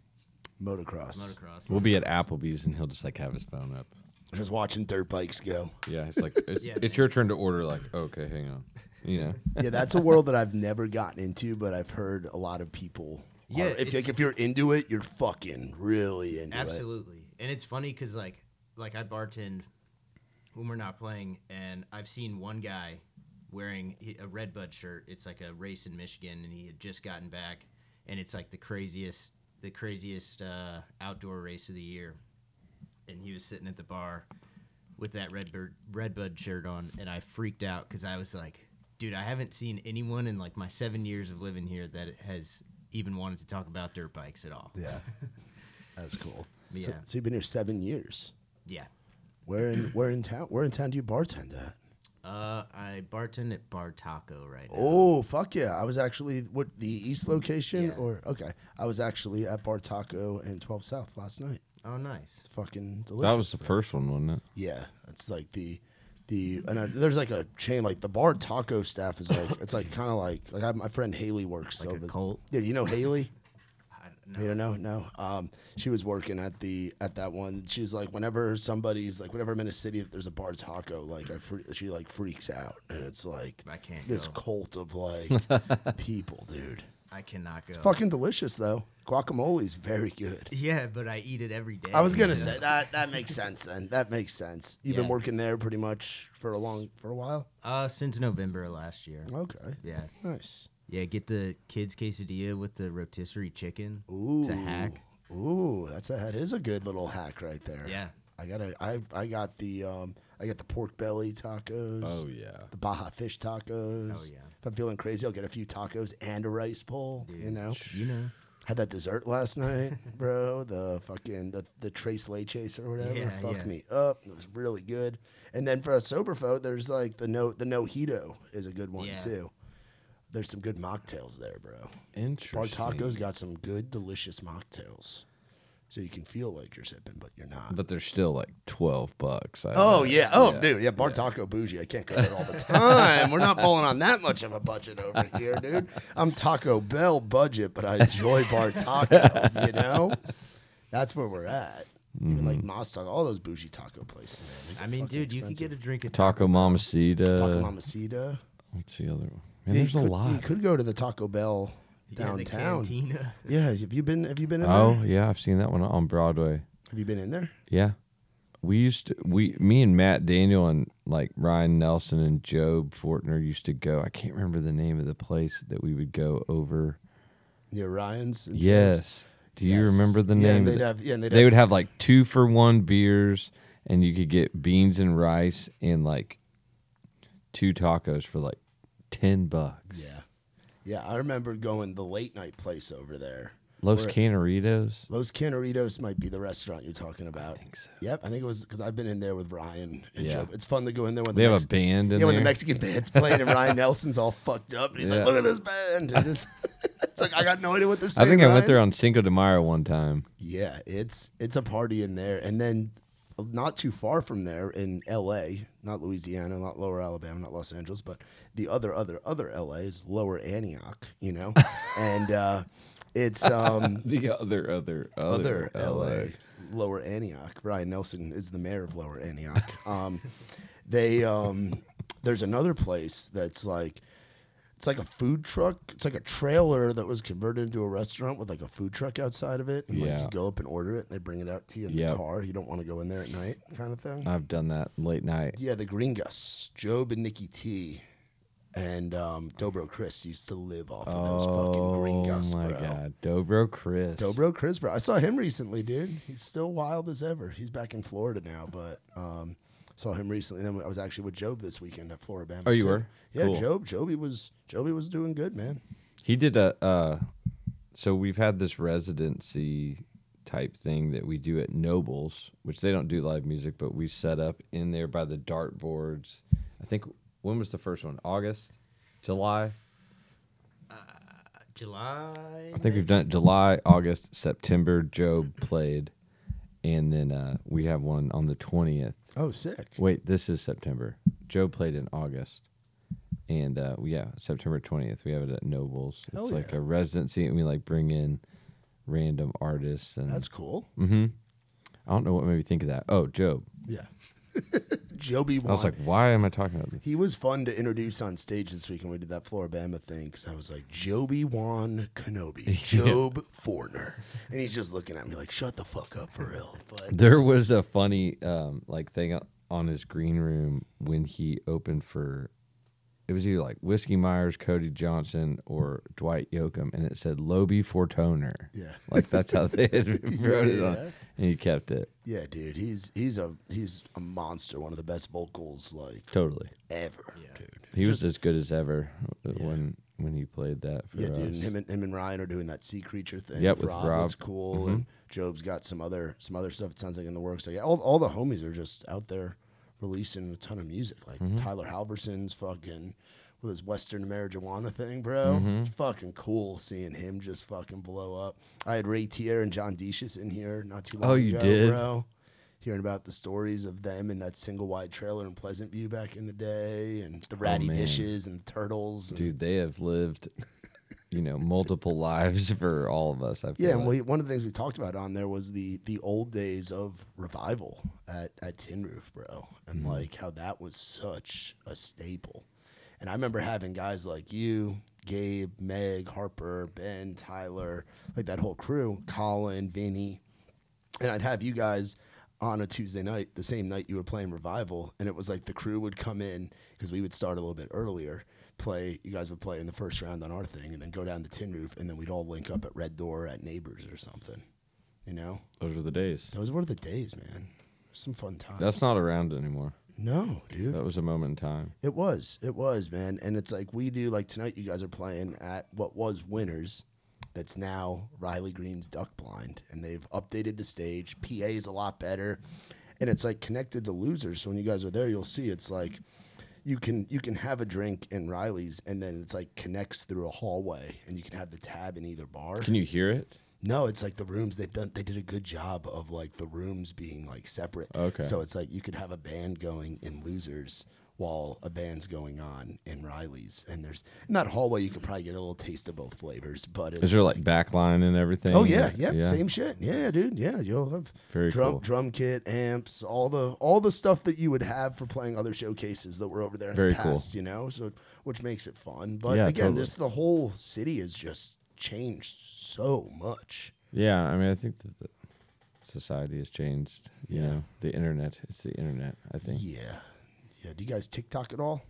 Motocross. motocross. We'll be at Applebee's and he'll just like have his phone up. Just watching dirt bikes go. Yeah, it's like it's, Yeah. it's your turn to order. Like, okay, hang on, you know. Yeah, that's a world that I've never gotten into, but I've heard a lot of people. Yeah, are- if it's- like if you're into it, you're fucking really into it. Absolutely. And it's funny because like like I bartend when we're not playing, and I've seen one guy wearing he- a Redbud shirt. It's like a race in Michigan, and he had just gotten back, and it's like the craziest the craziest uh, outdoor race of the year. And he was sitting at the bar with that Redbird Redbud shirt on, and I freaked out because I was like, dude, I haven't seen anyone in like my seven years of living here that has even wanted to talk about dirt bikes at all. Yeah, that's cool. But So, yeah. so you've been here seven years. Yeah. Where in where in town? Where in town do you bartend at? Uh, I bartend at Bar Taco right now. Oh fuck yeah! I was actually what the east location Yeah. or okay. I was actually at Bar Taco in twelve South last night. Oh, nice. It's fucking delicious. That was the bro. first one, wasn't it? Yeah, it's like the the and I, there's like a chain like the Bar Taco staff is like it's like kind of like like I, my friend Haley works Like so a the- cult? Yeah, you know Haley. I don't You know. don't know? No. Um, she was working at the at that one. She's like, whenever somebody's like, whenever I'm in a city that there's a Bar Taco, like I fre- she like freaks out, and it's like I can't this go. cult of like people, dude. I cannot go. Fucking delicious though. Guacamole's very good. Yeah, but I eat it every day. I was gonna so- say that that makes sense then. That makes sense. You've been Yeah. working there pretty much for a long for a while. Uh, since November of last year. Okay, Yeah. nice. Yeah, get the kids quesadilla with the rotisserie chicken. Ooh, It's a hack. Ooh, that's a that is a good little hack right there. Yeah. I got a I I got the um I got the pork belly tacos. Oh yeah. The Baja fish tacos. Oh, yeah. If I'm feeling crazy, I'll get a few tacos and a rice bowl. You know. You know. Had that dessert last night, bro. The fucking the, the Tres Leches or whatever. Yeah, Fuck yeah. me up. It was really good. And then for a sober folk, there's like the no the Nojito is a good one Yeah. too. There's some good mocktails there, bro. Interesting. Bar Taco's got some good, delicious mocktails. So you can feel like you're sipping, but you're not. But they're still like twelve bucks. I Oh bet. yeah, oh dude, yeah, Bar Taco bougie. I can't go there all the time. We're not balling on that much of a budget over here, dude. I'm Taco Bell budget, but I enjoy Bar Taco. You know, that's where we're at. Even like Mas Taco, all those bougie taco places. Man, they I get mean, fucking dude, you could expensive. get a drink at Taco Mamacita. Taco Mamacita. What's the other one? Man, Yeah, there's you a could, lot. You could go to the Taco Bell Yeah, the downtown. cantina. Yeah, have you been? Have you been in Oh there? yeah, I've seen that one on Broadway. Have you been in there? Yeah. We used to, we, me and Matt Daniel and like Ryan Nelson and Job Fortner used to go. I can't remember the name of the place that we would go over. Near Ryan's. and Joe's? Yes. Do you Yes. remember the Yeah, name? and of they'd the- have- yeah, and they'd they have- would have like two for one beers, and you could get beans and rice and like two tacos for like ten bucks. Yeah. Yeah, I remember going the late night place over there. Los Or- Canaritos. Los Canaritos might be the restaurant you're talking about. I think so. Yep, I think it was because I've been in there with Ryan and Yeah. Joe. It's fun to go in there when They the have Mex- a band in yeah, when there. the Mexican band's playing and Ryan Nelson's all fucked up and he's Yeah. like, "Look at this band!" And it's, it's like I got no idea what they're I saying. think I went Ryan. there on Cinco de Mayo one time. Yeah, it's it's a party in there, and then not too far from there in L A, not Louisiana, not Lower Alabama, not Los Angeles, but the other other other L A is Lower Antioch, you know, and uh, it's um, The other, other, other L A, Lower Antioch. Ryan Nelson is the mayor of Lower Antioch. Um, they um, there's another place that's like. It's like a food truck. It's like a trailer that was converted into a restaurant with like a food truck outside of it. And like Yeah. you go up and order it and they bring it out to you in Yep. the car. You don't want to go in there at night kind of thing. I've done that late night. Yeah, the Gringas, Job and Nikki T and um, Dobro Chris used to live off of those fucking Oh Gringas, my bro. god, Dobro Chris. Dobro Chris, bro. I saw him recently, dude. He's still wild as ever. He's back in Florida now, but um, saw him recently. Then I was actually with Job this weekend at Florida. Oh, you too. were? Yeah, Cool. Job. Joby was Joby was doing good, man. He did a. Uh, so we've had this residency type thing that we do at Nobles, which they don't do live music, but we set up in there by the dartboards. I think when was the first one? August, July. July. I think we've done it July, August, September. Job played, and then uh, we have one on the twentieth. Oh, sick. Wait, this is September. Joe played in August. And uh, yeah, September twentieth, we have it at Nobles. Hell It's like yeah. a residency, and we like bring in random artists. And That's cool. hmm I don't know what made me think of that. Oh, Job. Yeah. Joby I was like, why am I talking about this? he was fun to introduce on stage this week when we did that Floribama thing because I was like, Joby Wan Kenobi, Job Fortner. And he's just looking at me like, shut the fuck up for real. But There was a funny um, like thing on his green room when he opened for. It was either like Whiskey Myers, Cody Johnson, or Dwight Yoakam, and it said Lobie Fortoner. yeah. Like that's how they had wrote it on, Yeah. and he kept it Yeah, dude. He's he's a he's a monster, one of the best vocals like totally. ever, Yeah. dude. He was as good as ever Yeah. when when he played that for Yeah, us. dude. And him and him and Ryan are doing that sea creature thing. Yep, with with Rob. Rob. That's cool. Mhm. And Job's got some other some other stuff. It sounds like in the works. Like all all the homies are just out there releasing a ton of music. Like Mm-hmm. Tyler Halverson's fucking with his Western marijuana thing, bro. Mm-hmm. It's fucking cool seeing him just fucking blow up. I had Ray Tier and John Deschus in here not too long Oh, you ago, did? bro. Hearing about the stories of them in that single wide trailer in Pleasant View back in the day, and the ratty Oh, man. dishes and the turtles. And Dude, they have lived, you know, multiple lives for all of us. I feel Yeah, and like. we, one of the things we talked about on there was the the old days of Revival at, at Tin Roof, bro, and Mm-hmm. like how that was such a staple. And I remember having guys like you, Gabe, Meg, Harper, Ben, Tyler, like that whole crew, Colin, Vinny, and I'd have you guys on a Tuesday night, the same night you were playing Revival, and it was like the crew would come in because we would start a little bit earlier. Play, you guys would play in the first round on our thing, and then go down to Tin Roof, and then we'd all link up at Red Door at Neighbors or something. You know, Those were the days. those were the days, man. Some fun times. That's not around anymore. no, dude. That was a moment in time. It was, it was, man. And it's like we do. Like tonight, you guys are playing at what was Winners. That's now Riley Green's Duck Blind, and they've updated the stage. P A is a lot better, and it's like connected to Losers. So when you guys are there, you'll see it's like you can you can have a drink in Riley's, and then it's like connects through a hallway, and you can have the tab in either bar. Can you hear it? No, it's like the rooms they've done. They did a good job of like the rooms being like separate. Okay. So it's like you could have a band going in Losers while a band's going on in Riley's, and there's in that hallway you could probably get a little taste of both flavors. But it's Is there like backline and everything? oh yeah, Like, yeah, same shit. Yeah, dude. Yeah, you'll have Very drum cool. drum kit, amps, all the all the stuff that you would have for playing other showcases that were over there in Very the cool. past. You know, so which makes it fun. But Yeah, again, totally. just the whole city has just changed so much. Yeah, I mean, I think that the society has changed. You Yeah. know, the internet. It's the internet. I think Yeah. Yeah. Do you guys TikTok at all?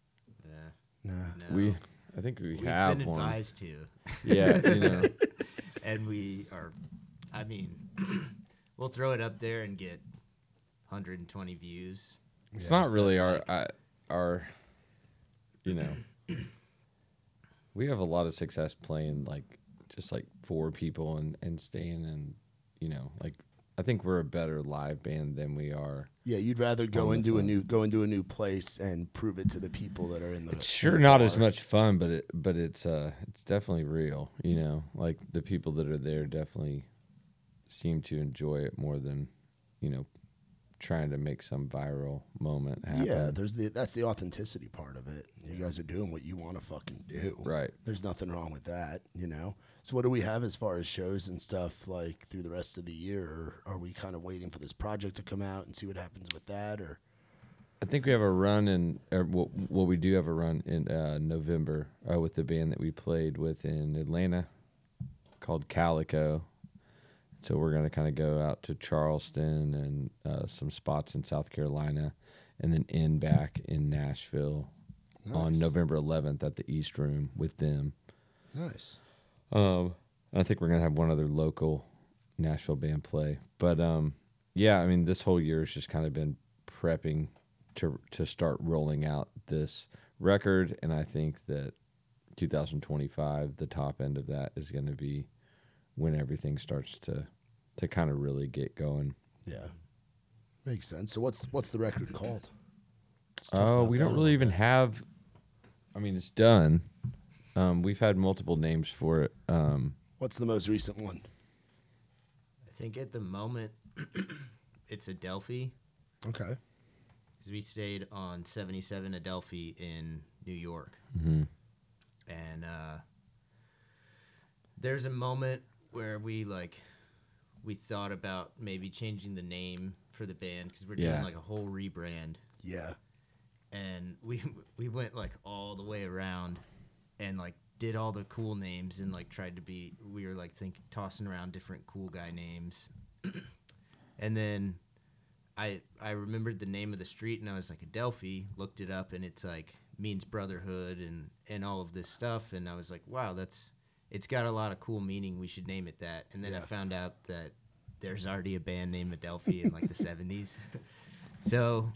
Yeah. Nah. No. we. I think we We've have been one. advised to, Yeah, you know. and we are. I mean, we'll throw it up there and get one hundred twenty views. It's Yeah. not really our I, our. You know. We have a lot of success playing like just like four people and, and staying and, you know, like I think we're a better live band than we are. Yeah, you'd rather go On the into a phone. new go into a new place and prove it to the people that are in the. It's in sure the not bar. as much fun, but it but it's uh it's definitely real, you know. Like the people that are there definitely seem to enjoy it more than, you know, trying to make some viral moment happen. Yeah, there's the that's the authenticity part of it. You guys are doing what you want to fucking do. Right. There's nothing wrong with that, you know. So what do we have as far as shows and stuff like through the rest of the year? Or are we kind of waiting for this project to come out and see what happens with that? Or I think we have a run in, or well, well we do have a run in uh, November uh, with the band that we played with in Atlanta called Calico. So we're going to kind of go out to Charleston and uh, some spots in South Carolina and then end back in Nashville on Nice. November eleventh at the East Room with them. nice. Um, I think we're going to have one other local Nashville band play. But um, yeah, I mean, this whole year has just kind of been prepping to to start rolling out this record. And I think that two thousand twenty-five, the top end of that is going to be when everything starts to to kind of really get going. Yeah, makes sense. So what's what's the record called? Let's talk Oh, about we that don't a really little even bit. have. I mean, it's done. Um, we've had multiple names for it. Um, What's the most recent one? I think at the moment it's Adelphi Okay. because we stayed on seventy-seven Adelphi in New York, mhm. and uh, there's a moment where we like we thought about maybe changing the name for the band because we're Yeah. doing like a whole rebrand, Yeah. and we we went like all the way around and like did all the cool names and like tried to be we were like think tossing around different cool guy names and then I I remembered the name of the street and I was like Adelphi, looked it up and it's like means brotherhood and and all of this stuff and I was like wow that's it's got a lot of cool meaning, we should name it that. And then Yeah. I found out that there's already a band named Adelphi in like the seventies. So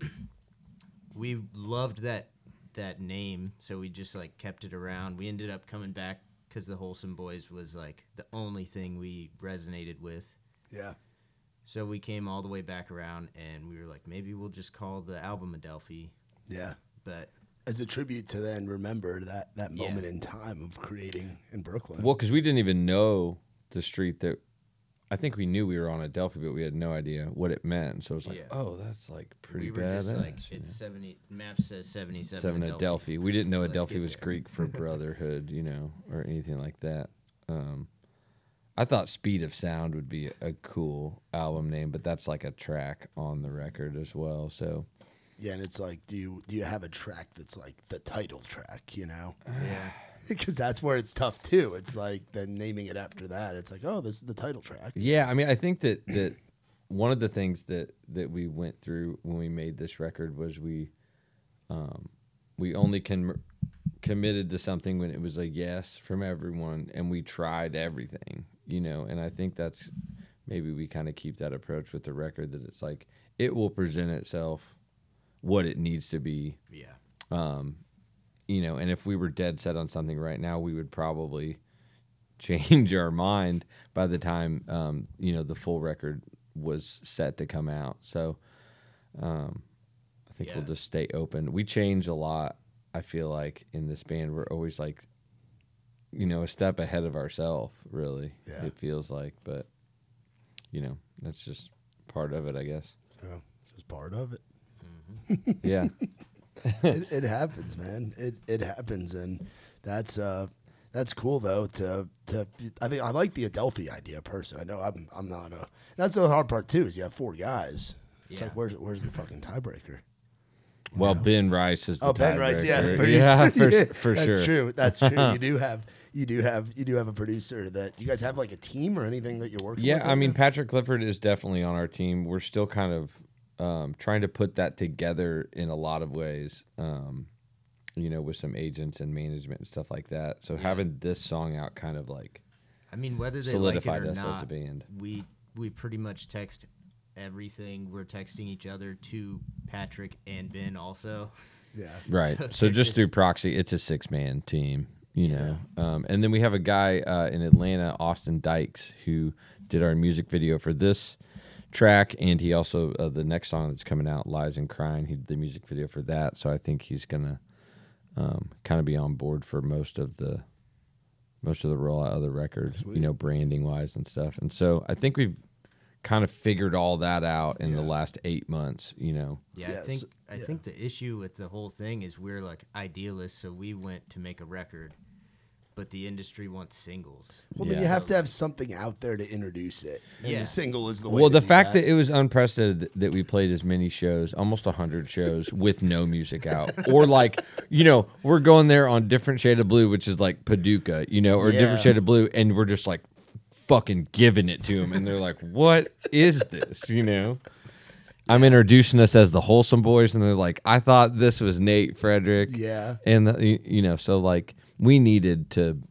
we loved that that name, so we just like kept it around. We ended up coming back because the Wholesome Boys was like the only thing we resonated with. Yeah. So we came all the way back around, and we were like, maybe we'll just call the album Adelphi. Yeah. But As a tribute to then remember that that Yeah. moment in time of creating in Brooklyn. Well, because we didn't even know the street that. I think we knew we were on Adelphi, but we had no idea what it meant. So it was like, Yeah. oh, that's like pretty we were badass. just like, you it's know? seventy. Map says seventy-seven. Seven Adelphi. We didn't know Let's Adelphi get was there. Greek for brotherhood, you know, or anything like that. Um, I thought Speed of Sound would be a cool album name, but that's like a track on the record as well. So Yeah, and it's like, do you do you have a track that's like the title track, you know? Yeah. Because that's where it's tough too. It's like then naming it after that. It's like, oh, this is the title track. yeah, I mean, I think that that one of the things that that we went through when we made this record was we um, we only con- committed to something when it was a yes from everyone, and we tried everything, you know. And I think that's maybe we kind of keep that approach with the record, that it's like it will present itself what it needs to be. Yeah. Um, you know, and if we were dead set on something right now, we would probably change our mind by the time, um, you know, the full record was set to come out. So um, I think we'll Yeah. just stay open. We change a lot, I feel like, in this band. We're always like, you know, a step ahead of ourselves, really, Yeah. it feels like. But, you know, that's just part of it, I guess. So just part of it. Yeah. it, it happens, man. It it happens, and that's uh that's cool though. To to I think I like the Adelphi idea personally. I know I'm I'm not a. That's the hard part too. Is you have four guys. It's Yeah. like where's where's the fucking tiebreaker? Well, Ben Rice is the Oh, Ben Rice, yeah, tiebreaker. producer. Yeah, for, Yeah, for that's sure. true. That's true. You do have you do have you do have a producer that you guys have like a team or anything that you're working. with Yeah, right I mean, now? Patrick Clifford is definitely on our team. We're still kind of um, trying to put that together in a lot of ways, um, you know, with some agents and management and stuff like that. So having this song out kind of like I mean, whether they solidified like it or us not, as a band. we we pretty much text everything. We're texting each other to Patrick and Ben also. yeah. Right. So So they're just through just- proxy, it's a six man team. you know. Um, and then we have a guy uh, in Atlanta, Austin Dykes, who did our music video for this track, and he also uh, the next song that's coming out, Lies and Crying, he did the music video for that. So I think he's gonna um, kind of be on board for most of the most of the rollout of the record, Sweet. you know, branding wise and stuff. And so I think we've kind of figured all that out in Yeah. the last eight months, you know. Yeah, I Yes, think I yeah. think the issue with the whole thing is we're like idealists, so we went to make a record, but the industry wants singles. Well, then Yeah. you have So, to have something out there to introduce it. And Yeah. the single is the way. Well, to the do fact that. that it was unprecedented that we played as many shows, almost one hundred shows, with no music out. Or like, you know, we're going there on Different Shade of Blue, which is like Paducah, you know, or Yeah. Different Shade of Blue, and we're just like fucking giving it to them. And they're like, what is this, you know? I'm introducing us as the Wholesome Boys, and they're like, I thought this was Nate Frederick. Yeah. And, the, you- you know, so like we needed to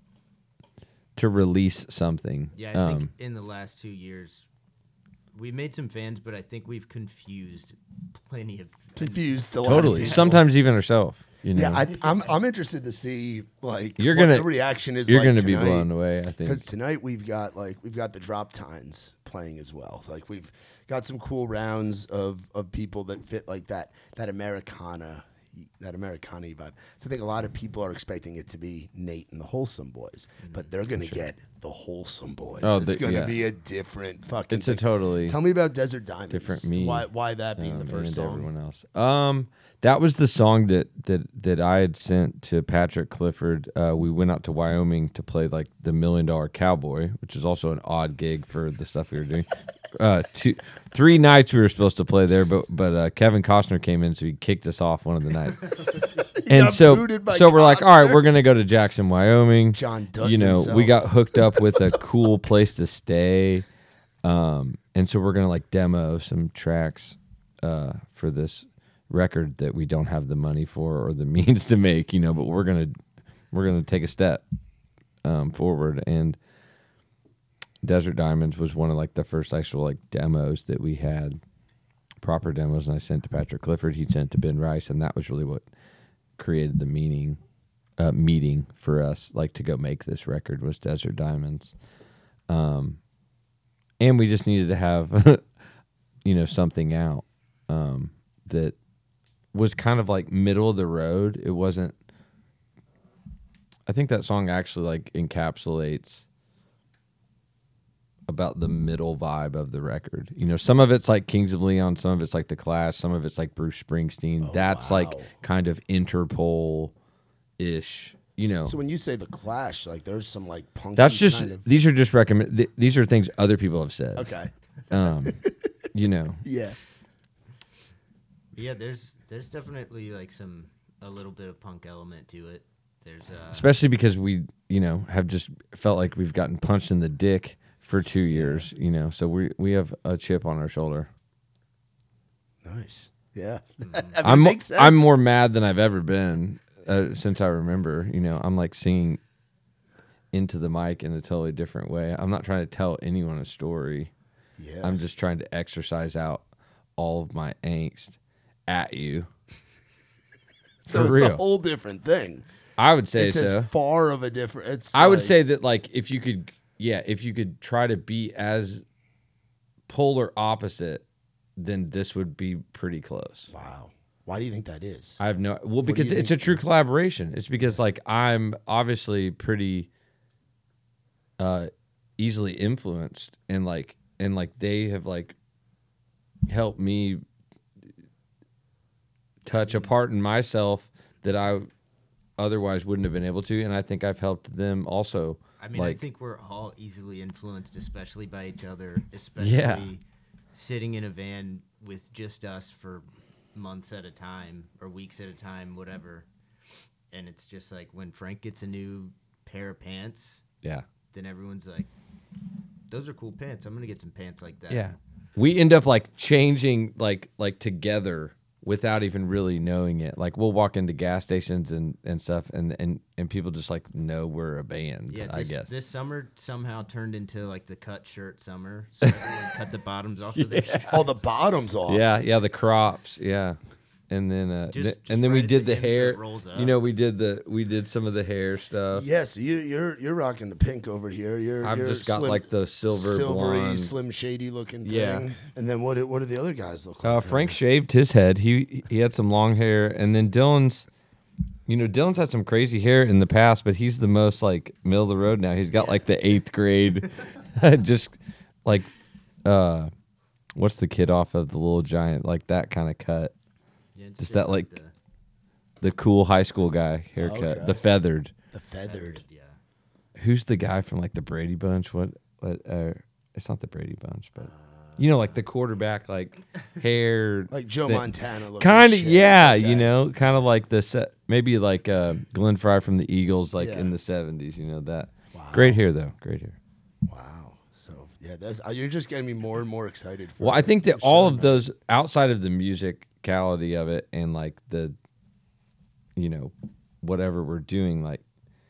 to release something. Yeah, I Um, think in the last two years, we made some fans, but I think we've confused plenty of confused a lot of Totally. people. Sometimes even ourselves. You know? Yeah, I, I'm I'm interested to see like You're what gonna- the reaction is. You're like gonna be tonight. blown away, I think. Because tonight we've got like we've got the Drop Tines playing as well. Like we've got some cool rounds of, of people that fit like that that Americana that Americana vibe. So I think a lot of people are expecting it to be Nate and the Wholesome Boys, but they're gonna get the Wholesome Boys. Oh, it's the- gonna yeah. be a different fucking. It's a thing. totally Tell me about Desert Diamonds. different me. Why why that being um, the first and song? everyone else. Um, that was the song that that that I had sent to Patrick Clifford. Uh, we went out to Wyoming to play like the Million Dollar Cowboy, which is also an odd gig for the stuff we were doing. uh, two, three nights we were supposed to play there, but but uh, Kevin Costner came in, so he kicked us off one of the nights. and got so booted by so we're like, all right, Costner. we're gonna go to Jackson, Wyoming. John Dutton You know, himself. we got hooked up with a cool place to stay. Um, and so we're gonna like demo some tracks uh, for this record that we don't have the money for or the means to make, you know, but we're gonna we're gonna take a step um, forward. And Desert Diamonds was one of like the first actual like demos that we had, proper demos, and I sent to Patrick Clifford. He sent to Ben Rice, and that was really what created the meaning uh, meeting for us, like to go make this record, was Desert Diamonds. Um, and we just needed to have, you know, something out um, that was kind of like middle of the road. It wasn't. I think that song actually like encapsulates about the middle vibe of the record. You know, some of it's like Kings of Leon, some of it's like The Clash, some of it's like Bruce Springsteen. Oh, That's like wow. kind of Interpol ish. You know, So when you say the Clash, like there's some like punk. that's just kind of, these are just recommend. Th- these are things other people have said. okay. Um, you know, Yeah. Yeah, there's there's definitely like some a little bit of punk element to it. There's uh especially because we, you know, have just felt like we've gotten punched in the dick for two years. You know, so we we have a chip on our shoulder. Nice. Yeah. Mm-hmm. I mean, I'm makes sense. I'm more mad than I've ever been uh, since I remember. You know, I'm like singing into the mic in a totally different way. I'm not trying to tell anyone a story. Yeah. I'm just trying to exercise out all of my angst at you. so for it's real. a whole different thing. I would say It's so. as far of a different. It's. I would like- say that like if you could, yeah, if you could try to be as polar opposite, then this would be pretty close. Wow. Why do you think that is? I have no well do because you it's a think- true collaboration. It's because like I'm obviously pretty uh easily influenced and like and like they have like helped me touch a part in myself that I otherwise wouldn't have been able to, and I think I've helped them also. I mean, like, I think we're all easily influenced, especially by each other, especially Yeah. sitting in a van with just us for months at a time or weeks at a time, whatever. And it's just like when Frank gets a new pair of pants, yeah. then everyone's like, those are cool pants. I'm going to get some pants like that. Yeah. We end up like changing like like together without even really knowing it. Like we'll walk into gas stations and, and stuff and, and, and people just like know we're a band, Yeah, I this, guess. this summer somehow turned into like the cut shirt summer. So everyone cut the bottoms off of their shirt. All the bottoms off. Yeah, yeah, the crops, yeah. and then uh, Just- th- just and then we right as did the the insert hair. rolls up. You know, we did the we did some of the hair stuff. Yes, you, you're you're rocking the pink over here. You're I've you're just got slim- like the silver silvery, blonde. slim shady looking thing. Yeah. And then what? do- What do the other guys look like? Uh, Frank shaved his head. He he had some long hair, and then Dylan's. You know, Dylan's had some crazy hair in the past, but he's the most like middle of the road now. He's got like the eighth grade, just like, uh, what's the kid off of The Little Giant? Like that kind of cut, Yeah, it's just that, like, the, the cool high school guy haircut, Okay. the feathered. The feathered. yeah. Who's the guy from like the Brady Bunch? What? What? Uh, it's not the Brady Bunch, but you know, like the quarterback, like hair, Like Joe thing. Montana looking Kind of, shit. yeah, Okay. you know, kind of like the set, maybe like uh, Glenn Fry from the Eagles, like Yeah. in the seventies. You know that. Wow. Great hair though, great hair. Wow. So yeah, that's uh, you're just getting me more and more excited. For Well, I think that the all show, of man. those outside of the musicality of it and like the, you know, whatever we're doing, like,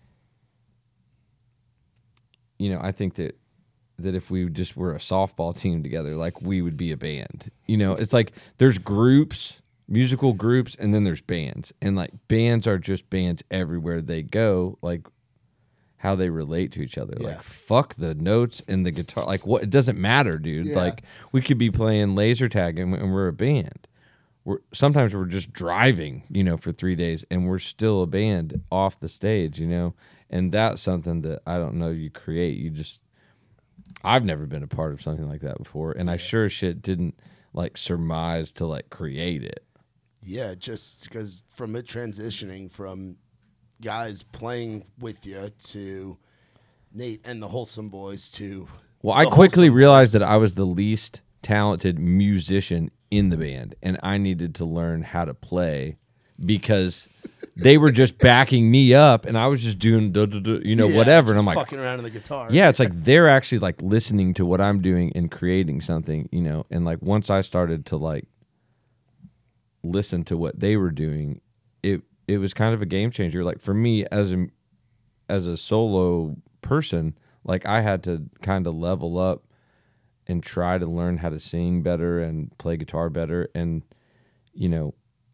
you know, I think that that if we just were a softball team together, like we would be a band. You know, it's like there's groups, musical groups, and then there's bands. And like bands are just bands everywhere they go, like how they relate to each other. Yeah. Like fuck the notes and the guitar. Like what it doesn't matter, dude. Yeah. Like we could be playing laser tag and, and we're a band. We're sometimes we're just driving, you know, for three days and we're still a band off the stage, you know. And that's something that I don't know you create. You just I've never been a part of something like that before, and I sure as shit didn't like surmise to like create it. Yeah, just because from it transitioning from guys playing with you to Nate and the Wholesome Boys to Well, I the quickly Wholesome realized Boys. that I was the least talented musician in the band, and I needed to learn how to play because they were just backing me up, and I was just doing, duh, duh, duh, you know, Yeah, whatever. And just I'm like, fucking around on the guitar. yeah, it's like they're actually like listening to what I'm doing and creating something, you know. And like once I started to like listen to what they were doing, it it was kind of a game changer. Like for me as a as a solo person, like I had to kind of level up and try to learn how to sing better and play guitar better. And you know,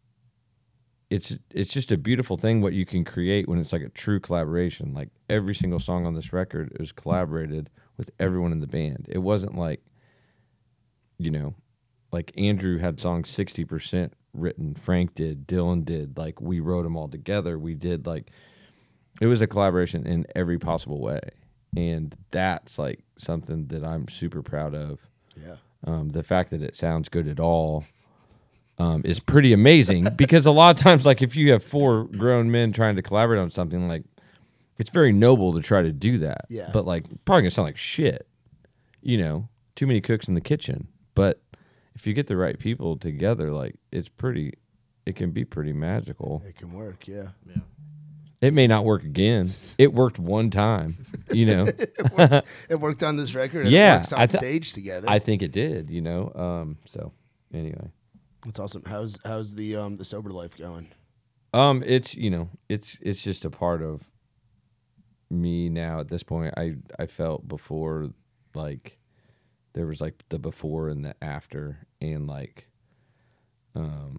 it's it's just a beautiful thing what you can create when it's like a true collaboration. Like every single song on this record is collaborated with everyone in the band. It wasn't like, you know, like Andrew had songs sixty percent written, Frank did, Dylan did, like we wrote them all together. We did like, it was a collaboration in every possible way. And that's like something that I'm super proud of. Yeah. Um, the fact that it sounds good at all um, is pretty amazing because a lot of times, like if you have four grown men trying to collaborate on something, like it's very noble to try to do that. Yeah. But like probably gonna sound like shit, you know, too many cooks in the kitchen. But if you get the right people together, like it's pretty, it can be pretty magical. It can work, yeah. Yeah. It may not work again. It worked one time, you know. it, worked, it worked on this record and Yeah, it works on I th- stage together. I think it did, you know. Um, so anyway. That's awesome. How's how's the um the sober life going? Um, it's you know, it's it's just a part of me now at this point. I I felt before like there was like the before and the after, and like um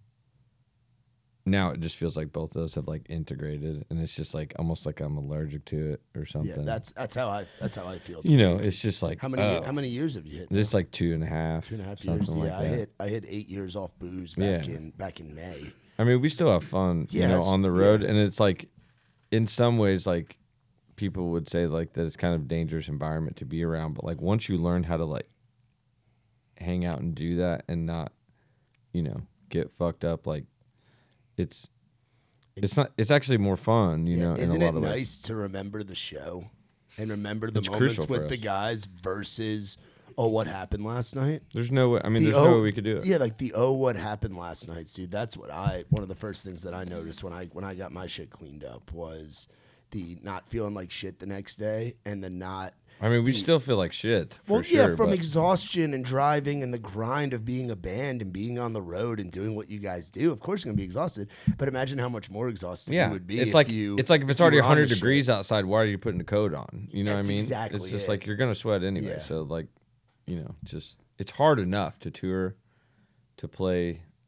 now it just feels like both of those have like integrated, and it's just like almost like I'm allergic to it or something. Yeah, that's that's how I that's how I feel. you too. know, it's just like how many oh, how many years have you hit? now? It's like two and a half, Two and a half years. something Yeah, like I that. hit I hit eight years off booze back Yeah. in back in May. I mean, we still have fun, Yeah, you know, it's- on the road, yeah. and it's like, in some ways, like people would say, like that it's kind of a dangerous environment to be around. But like once you learn how to like hang out and do that, and not, you know, get fucked up, like it's it's not. It's actually more fun, you Yeah, know, in isn't a it lot of ways. nice to remember the show and remember the It's moments crucial for with the us. guys versus oh what happened last night? There's no way. I mean, The there's no oh- way we could do it. Yeah, like the oh what happened last night, dude. That's what I one of the first things that I noticed when I when I got my shit cleaned up was the not feeling like shit the next day and the not I mean, we still feel like shit. For well, sure, yeah, from but exhaustion and driving and the grind of being a band and being on the road and doing what you guys do. Of course, you're gonna be exhausted, but imagine how much more exhausted yeah, you would be. it's if like you, it's like if it's you already were on the 100 degrees shit. outside, why are you putting a coat on? You know That's what I mean? exactly it's just it. like you're gonna sweat anyway. Yeah. So like, you know, just it's hard enough to tour, to play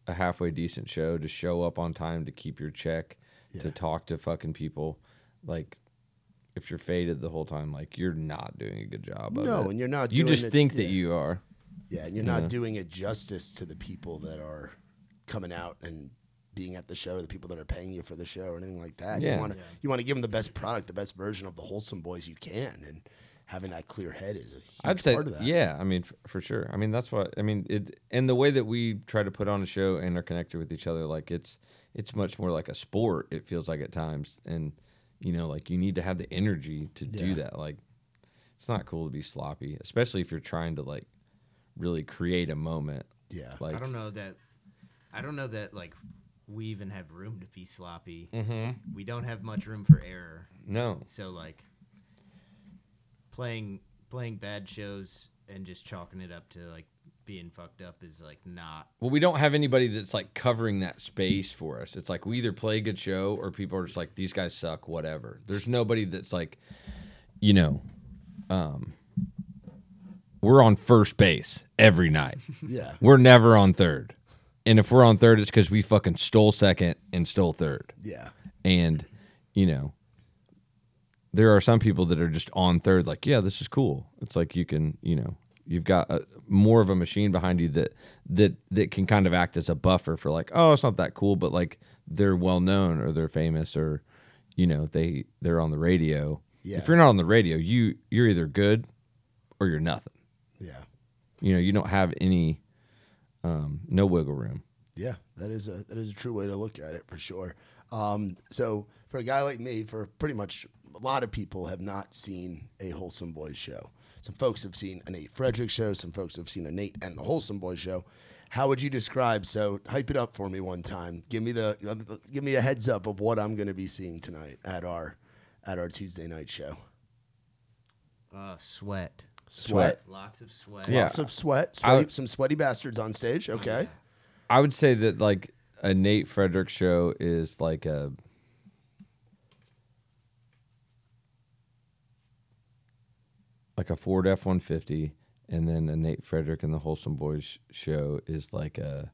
a halfway decent show, to show up on time, to keep your check, Yeah. to talk to fucking people. Like, if you're faded the whole time, like, you're not doing a good job of it. No, and you're not You doing just it- think that yeah. you are. Yeah, and you're Yeah. not doing it justice to the people that are coming out and being at the show, the people that are paying you for the show, or anything like that. Yeah. You want to Yeah. you want to give them the best product, the best version of the Wholesome Boys you can, and having that clear head is a huge I'd say, part of that. yeah. I mean, f- for sure. I mean, that's what I mean. It and the way that we try to put on a show and are connected with each other, like it's it's much more like a sport. It feels like at times, and you know, like you need to have the energy to do Yeah. that. Like, it's not cool to be sloppy, especially if you're trying to like really create a moment. Yeah. Like, I don't know that. I don't know that like we even have room to be sloppy. Mm-hmm. We don't have much room for error. No. So like playing playing bad shows and just chalking it up to like being fucked up is like not. Well, we don't have anybody that's like covering that space for us. It's like we either play a good show or people are just like, these guys suck, whatever. There's nobody that's like, you know, um, we're on first base every night. Yeah. We're never on third. And if we're on third, it's because we fucking stole second and stole third. Yeah. And, you know, there are some people that are just on third, like, yeah, this is cool. It's like you can, you know, you've got a, more of a machine behind you that that that can kind of act as a buffer for like, oh, it's not that cool, but like they're well known or they're famous or, you know, they they're on the radio. Yeah. If you're not on the radio, you you're either good or you're nothing. Yeah. You know, you don't have any um, no wiggle room. Yeah, that is a that is a true way to look at it for sure. Um, so for a guy like me, for pretty much a lot of people have not seen a Wholesome Boys show. Some folks have seen a Nate Frederick show. Some folks have seen a Nate and the Wholesome Boys show. How would you describe? So hype it up for me one time. Give me the give me a heads up of what I'm going to be seeing tonight at our at our Tuesday night show. Uh, sweat. Sweat. Lots of sweat. Yeah. Lots of sweat. I Sweaty, would- some sweaty bastards on stage. Okay. I would say that like a Nate Frederick show is like a like a Ford F one fifty, and then a Nate Frederick and the Wholesome Boys show is like a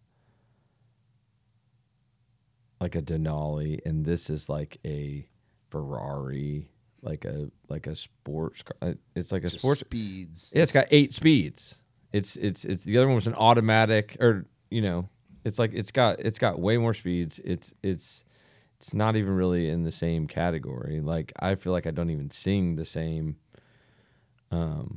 like a Denali, and this is like a Ferrari, like a like a sports car. It's like a Just sports. speeds. Yeah, it's got eight speeds. It's it's it's the other one was an automatic, or you know, it's like it's got it's got way more speeds. It's it's it's not even really in the same category. Like I feel like I don't even sing the same. Um.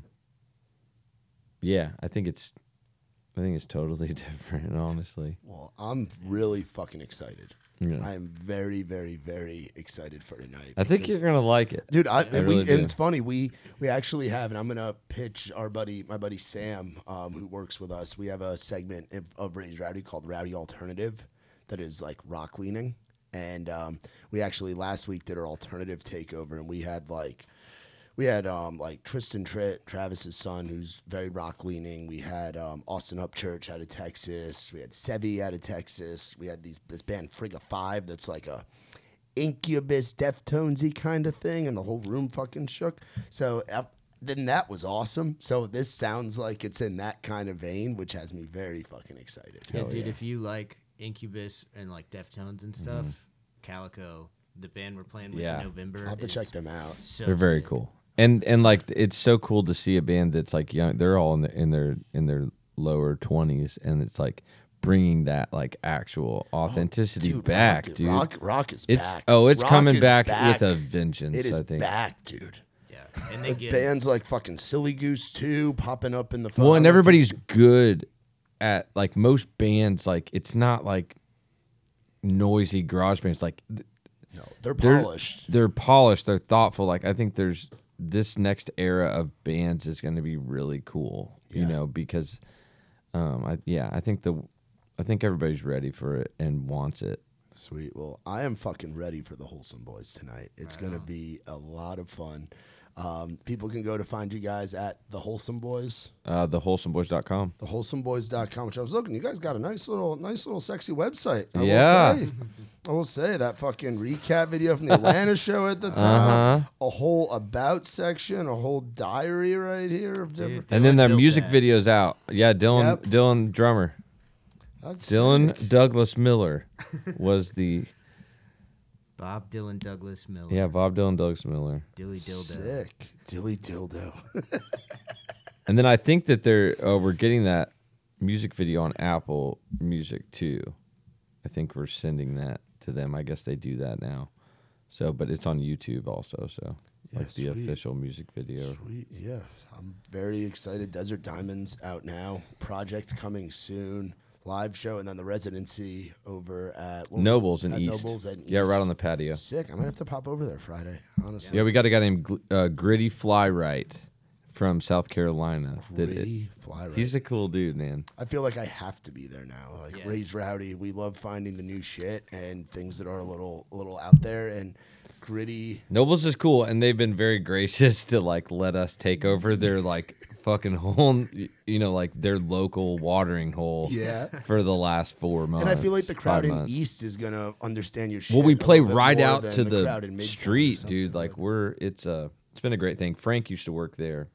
Yeah, I think it's, I think it's totally different. Honestly, Well, I'm really fucking excited. Yeah. I am very, very, very excited for tonight. I think because- you're gonna like it, dude. I, and, we, really and do. it's funny. We we actually have, and I'm gonna pitch our buddy, my buddy Sam, um, who works with us. We have a segment of, of Raised Rowdy called Rowdy Alternative, that is like rock leaning. And um, we actually last week did our alternative takeover, and we had like. We had um, like Tristan Tritt, Travis's son, who's very rock leaning. We had um, Austin Upchurch out of Texas. We had Sevi out of Texas. We had these this band Frigga Five that's like a Incubus, Deftonesy kind of thing, and the whole room fucking shook. So uh, then that was awesome. So this sounds like it's in that kind of vein, which has me very fucking excited. Yeah, Hell dude, yeah. if you like Incubus and like Deftones and stuff, Calico, the band we're playing with Yeah. in November, I'll have to is check them out. So they're very sick. cool. And and like it's so cool to see a band that's like young. They're all in, the, in their in their lower twenties, and it's like bringing that like actual authenticity Dude, back, rock, dude. Rock, rock is It's back. oh, it's Rock coming is back, back. with a vengeance. It is I think. back, dude. Yeah, and they With get bands like fucking Silly Goose two popping up in the phone. Well, and everybody's good at like most bands. Like it's not like noisy garage bands. Like th- no, they're they're polished. They're polished. They're thoughtful. Like I think there's this next era of bands is going to be really cool. You Yeah. know, because um, I yeah, I think the I think everybody's ready for it and wants it. Sweet. Well, I am fucking ready for the Wholesome Boys tonight. It's gonna be a lot of fun. Um, people can go to find you guys at the Wholesome Boys, Uh, the wholesome boys dot com. the wholesome boys dot com, which I was looking. You guys got a nice little, nice little sexy website. I Yeah. Will say. I will say that fucking recap video from the Atlanta show at the top, Uh-huh. a whole about section, a whole diary right here of different. Dude, And then Dylan their built music that. videos out. Yeah, Dylan Yep. Dylan drummer. That's Dylan sick. Douglas Miller was the Bob Dylan Douglas Miller. yeah Bob Dylan Douglas Miller. Dilly Dildo. Sick. Dilly dildo. And then I think that they're oh, we're getting that music video on Apple Music too. I think we're sending that to them. I guess they do that now. So, but it's on YouTube also. So, Yeah, like the sweet. official music video. Sweet. Yeah, I'm very excited. Desert Diamonds out now. Project coming soon. Live show and then the residency over at what was Nobles it? in At East. Nobles and Yeah, East. right on the patio. Sick. I might have to pop over there Friday. Honestly. Yeah, we got a guy named Gl- uh, Gritty Flyright from South Carolina. that it- Gritty fly right. he's a cool dude, man. I feel like I have to be there now. Like Yeah. Raised Rowdy, we love finding the new shit and things that are a little, a little out there. And Gritty, Nobles is cool, and they've been very gracious to like let us take over their like fucking hole, you know, like their local watering hole. Yeah. For the last four months. and I feel like the crowd five in months. East is gonna understand your shit. Well, we a play little bit right more out than to the, the, crowd in Midtown or street, something. dude. Like we're it's a it's been a great thing. Frank used to work there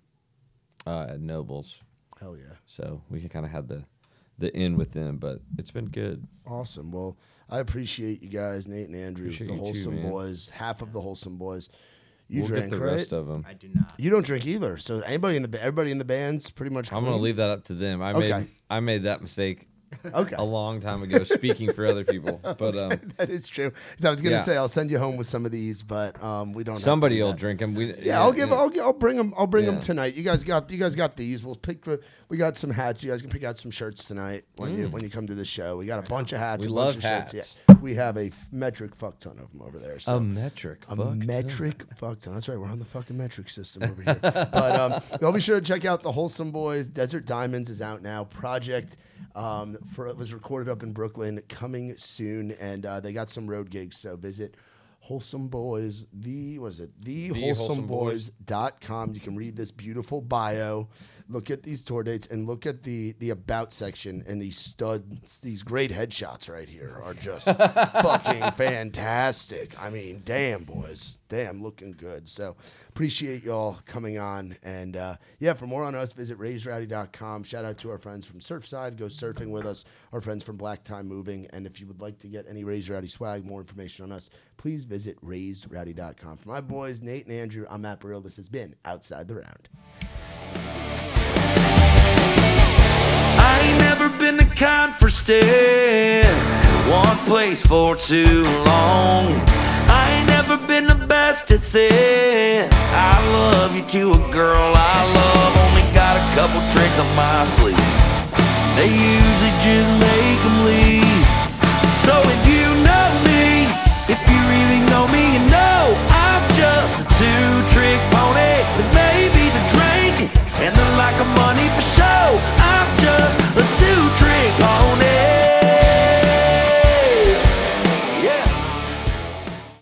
uh, at Nobles, hell yeah. so we kind of had the the in with them, but it's been good. Awesome. Well, I appreciate you guys, Nate and Andrew, Appreciate the you too, Wholesome man. Boys, half of the Wholesome Boys. You we'll drink, get the right? rest of them. I do not. You don't drink either. So anybody in the ba- everybody in the band's pretty much. I'm gonna clean? leave that up to them. I Okay. made I made that mistake Okay. a long time ago, speaking for other people. But um, That is true. 'Cause I was gonna Yeah. say I'll send you home with some of these, but um, we don't. have to somebody do will that. drink them. We, Yeah, I'll give. I'll, I'll bring them. I'll bring them Yeah. tonight. You guys got. You guys got these. We'll pick. We got some hats. You guys can pick out some shirts tonight when you when you come to the show. We got a bunch of hats. Mm. We a bunch love of shirts. hats. Yeah. We have a metric fuck ton of them over there. So. a metric. A fuck metric fuck ton. That's right. We're on the fucking metric system over here. But um, y'all be sure to check out the Wholesome Boys. Desert Diamonds is out now. Project um, for it was recorded up in Brooklyn, coming soon, and uh, they got some road gigs. So visit Wholesome Boys. The what is it? The, The wholesome Wholesome boys Boys. dot com. You can read this beautiful bio. Look at these tour dates and look at the the about section, and these studs, these great headshots right here are just fucking fantastic. I mean, damn boys, damn looking good. So appreciate y'all coming on, and uh, yeah, for more on us, visit raised rowdy dot com. Shout out to our friends from Surfside, go surfing with us. Our friends from Black Time Moving, and if you would like to get any Raised Rowdy swag, more information on us, please visit raised rowdy dot com. For my boys, Nate and Andrew, I'm Matt Burrell. This has been Outside the Round. I ain't never been the kind for staying in one place for too long. I ain't never been the best at saying I love you to a girl I love. Only got a couple tricks on my sleeve. They usually just make them leave. So if you know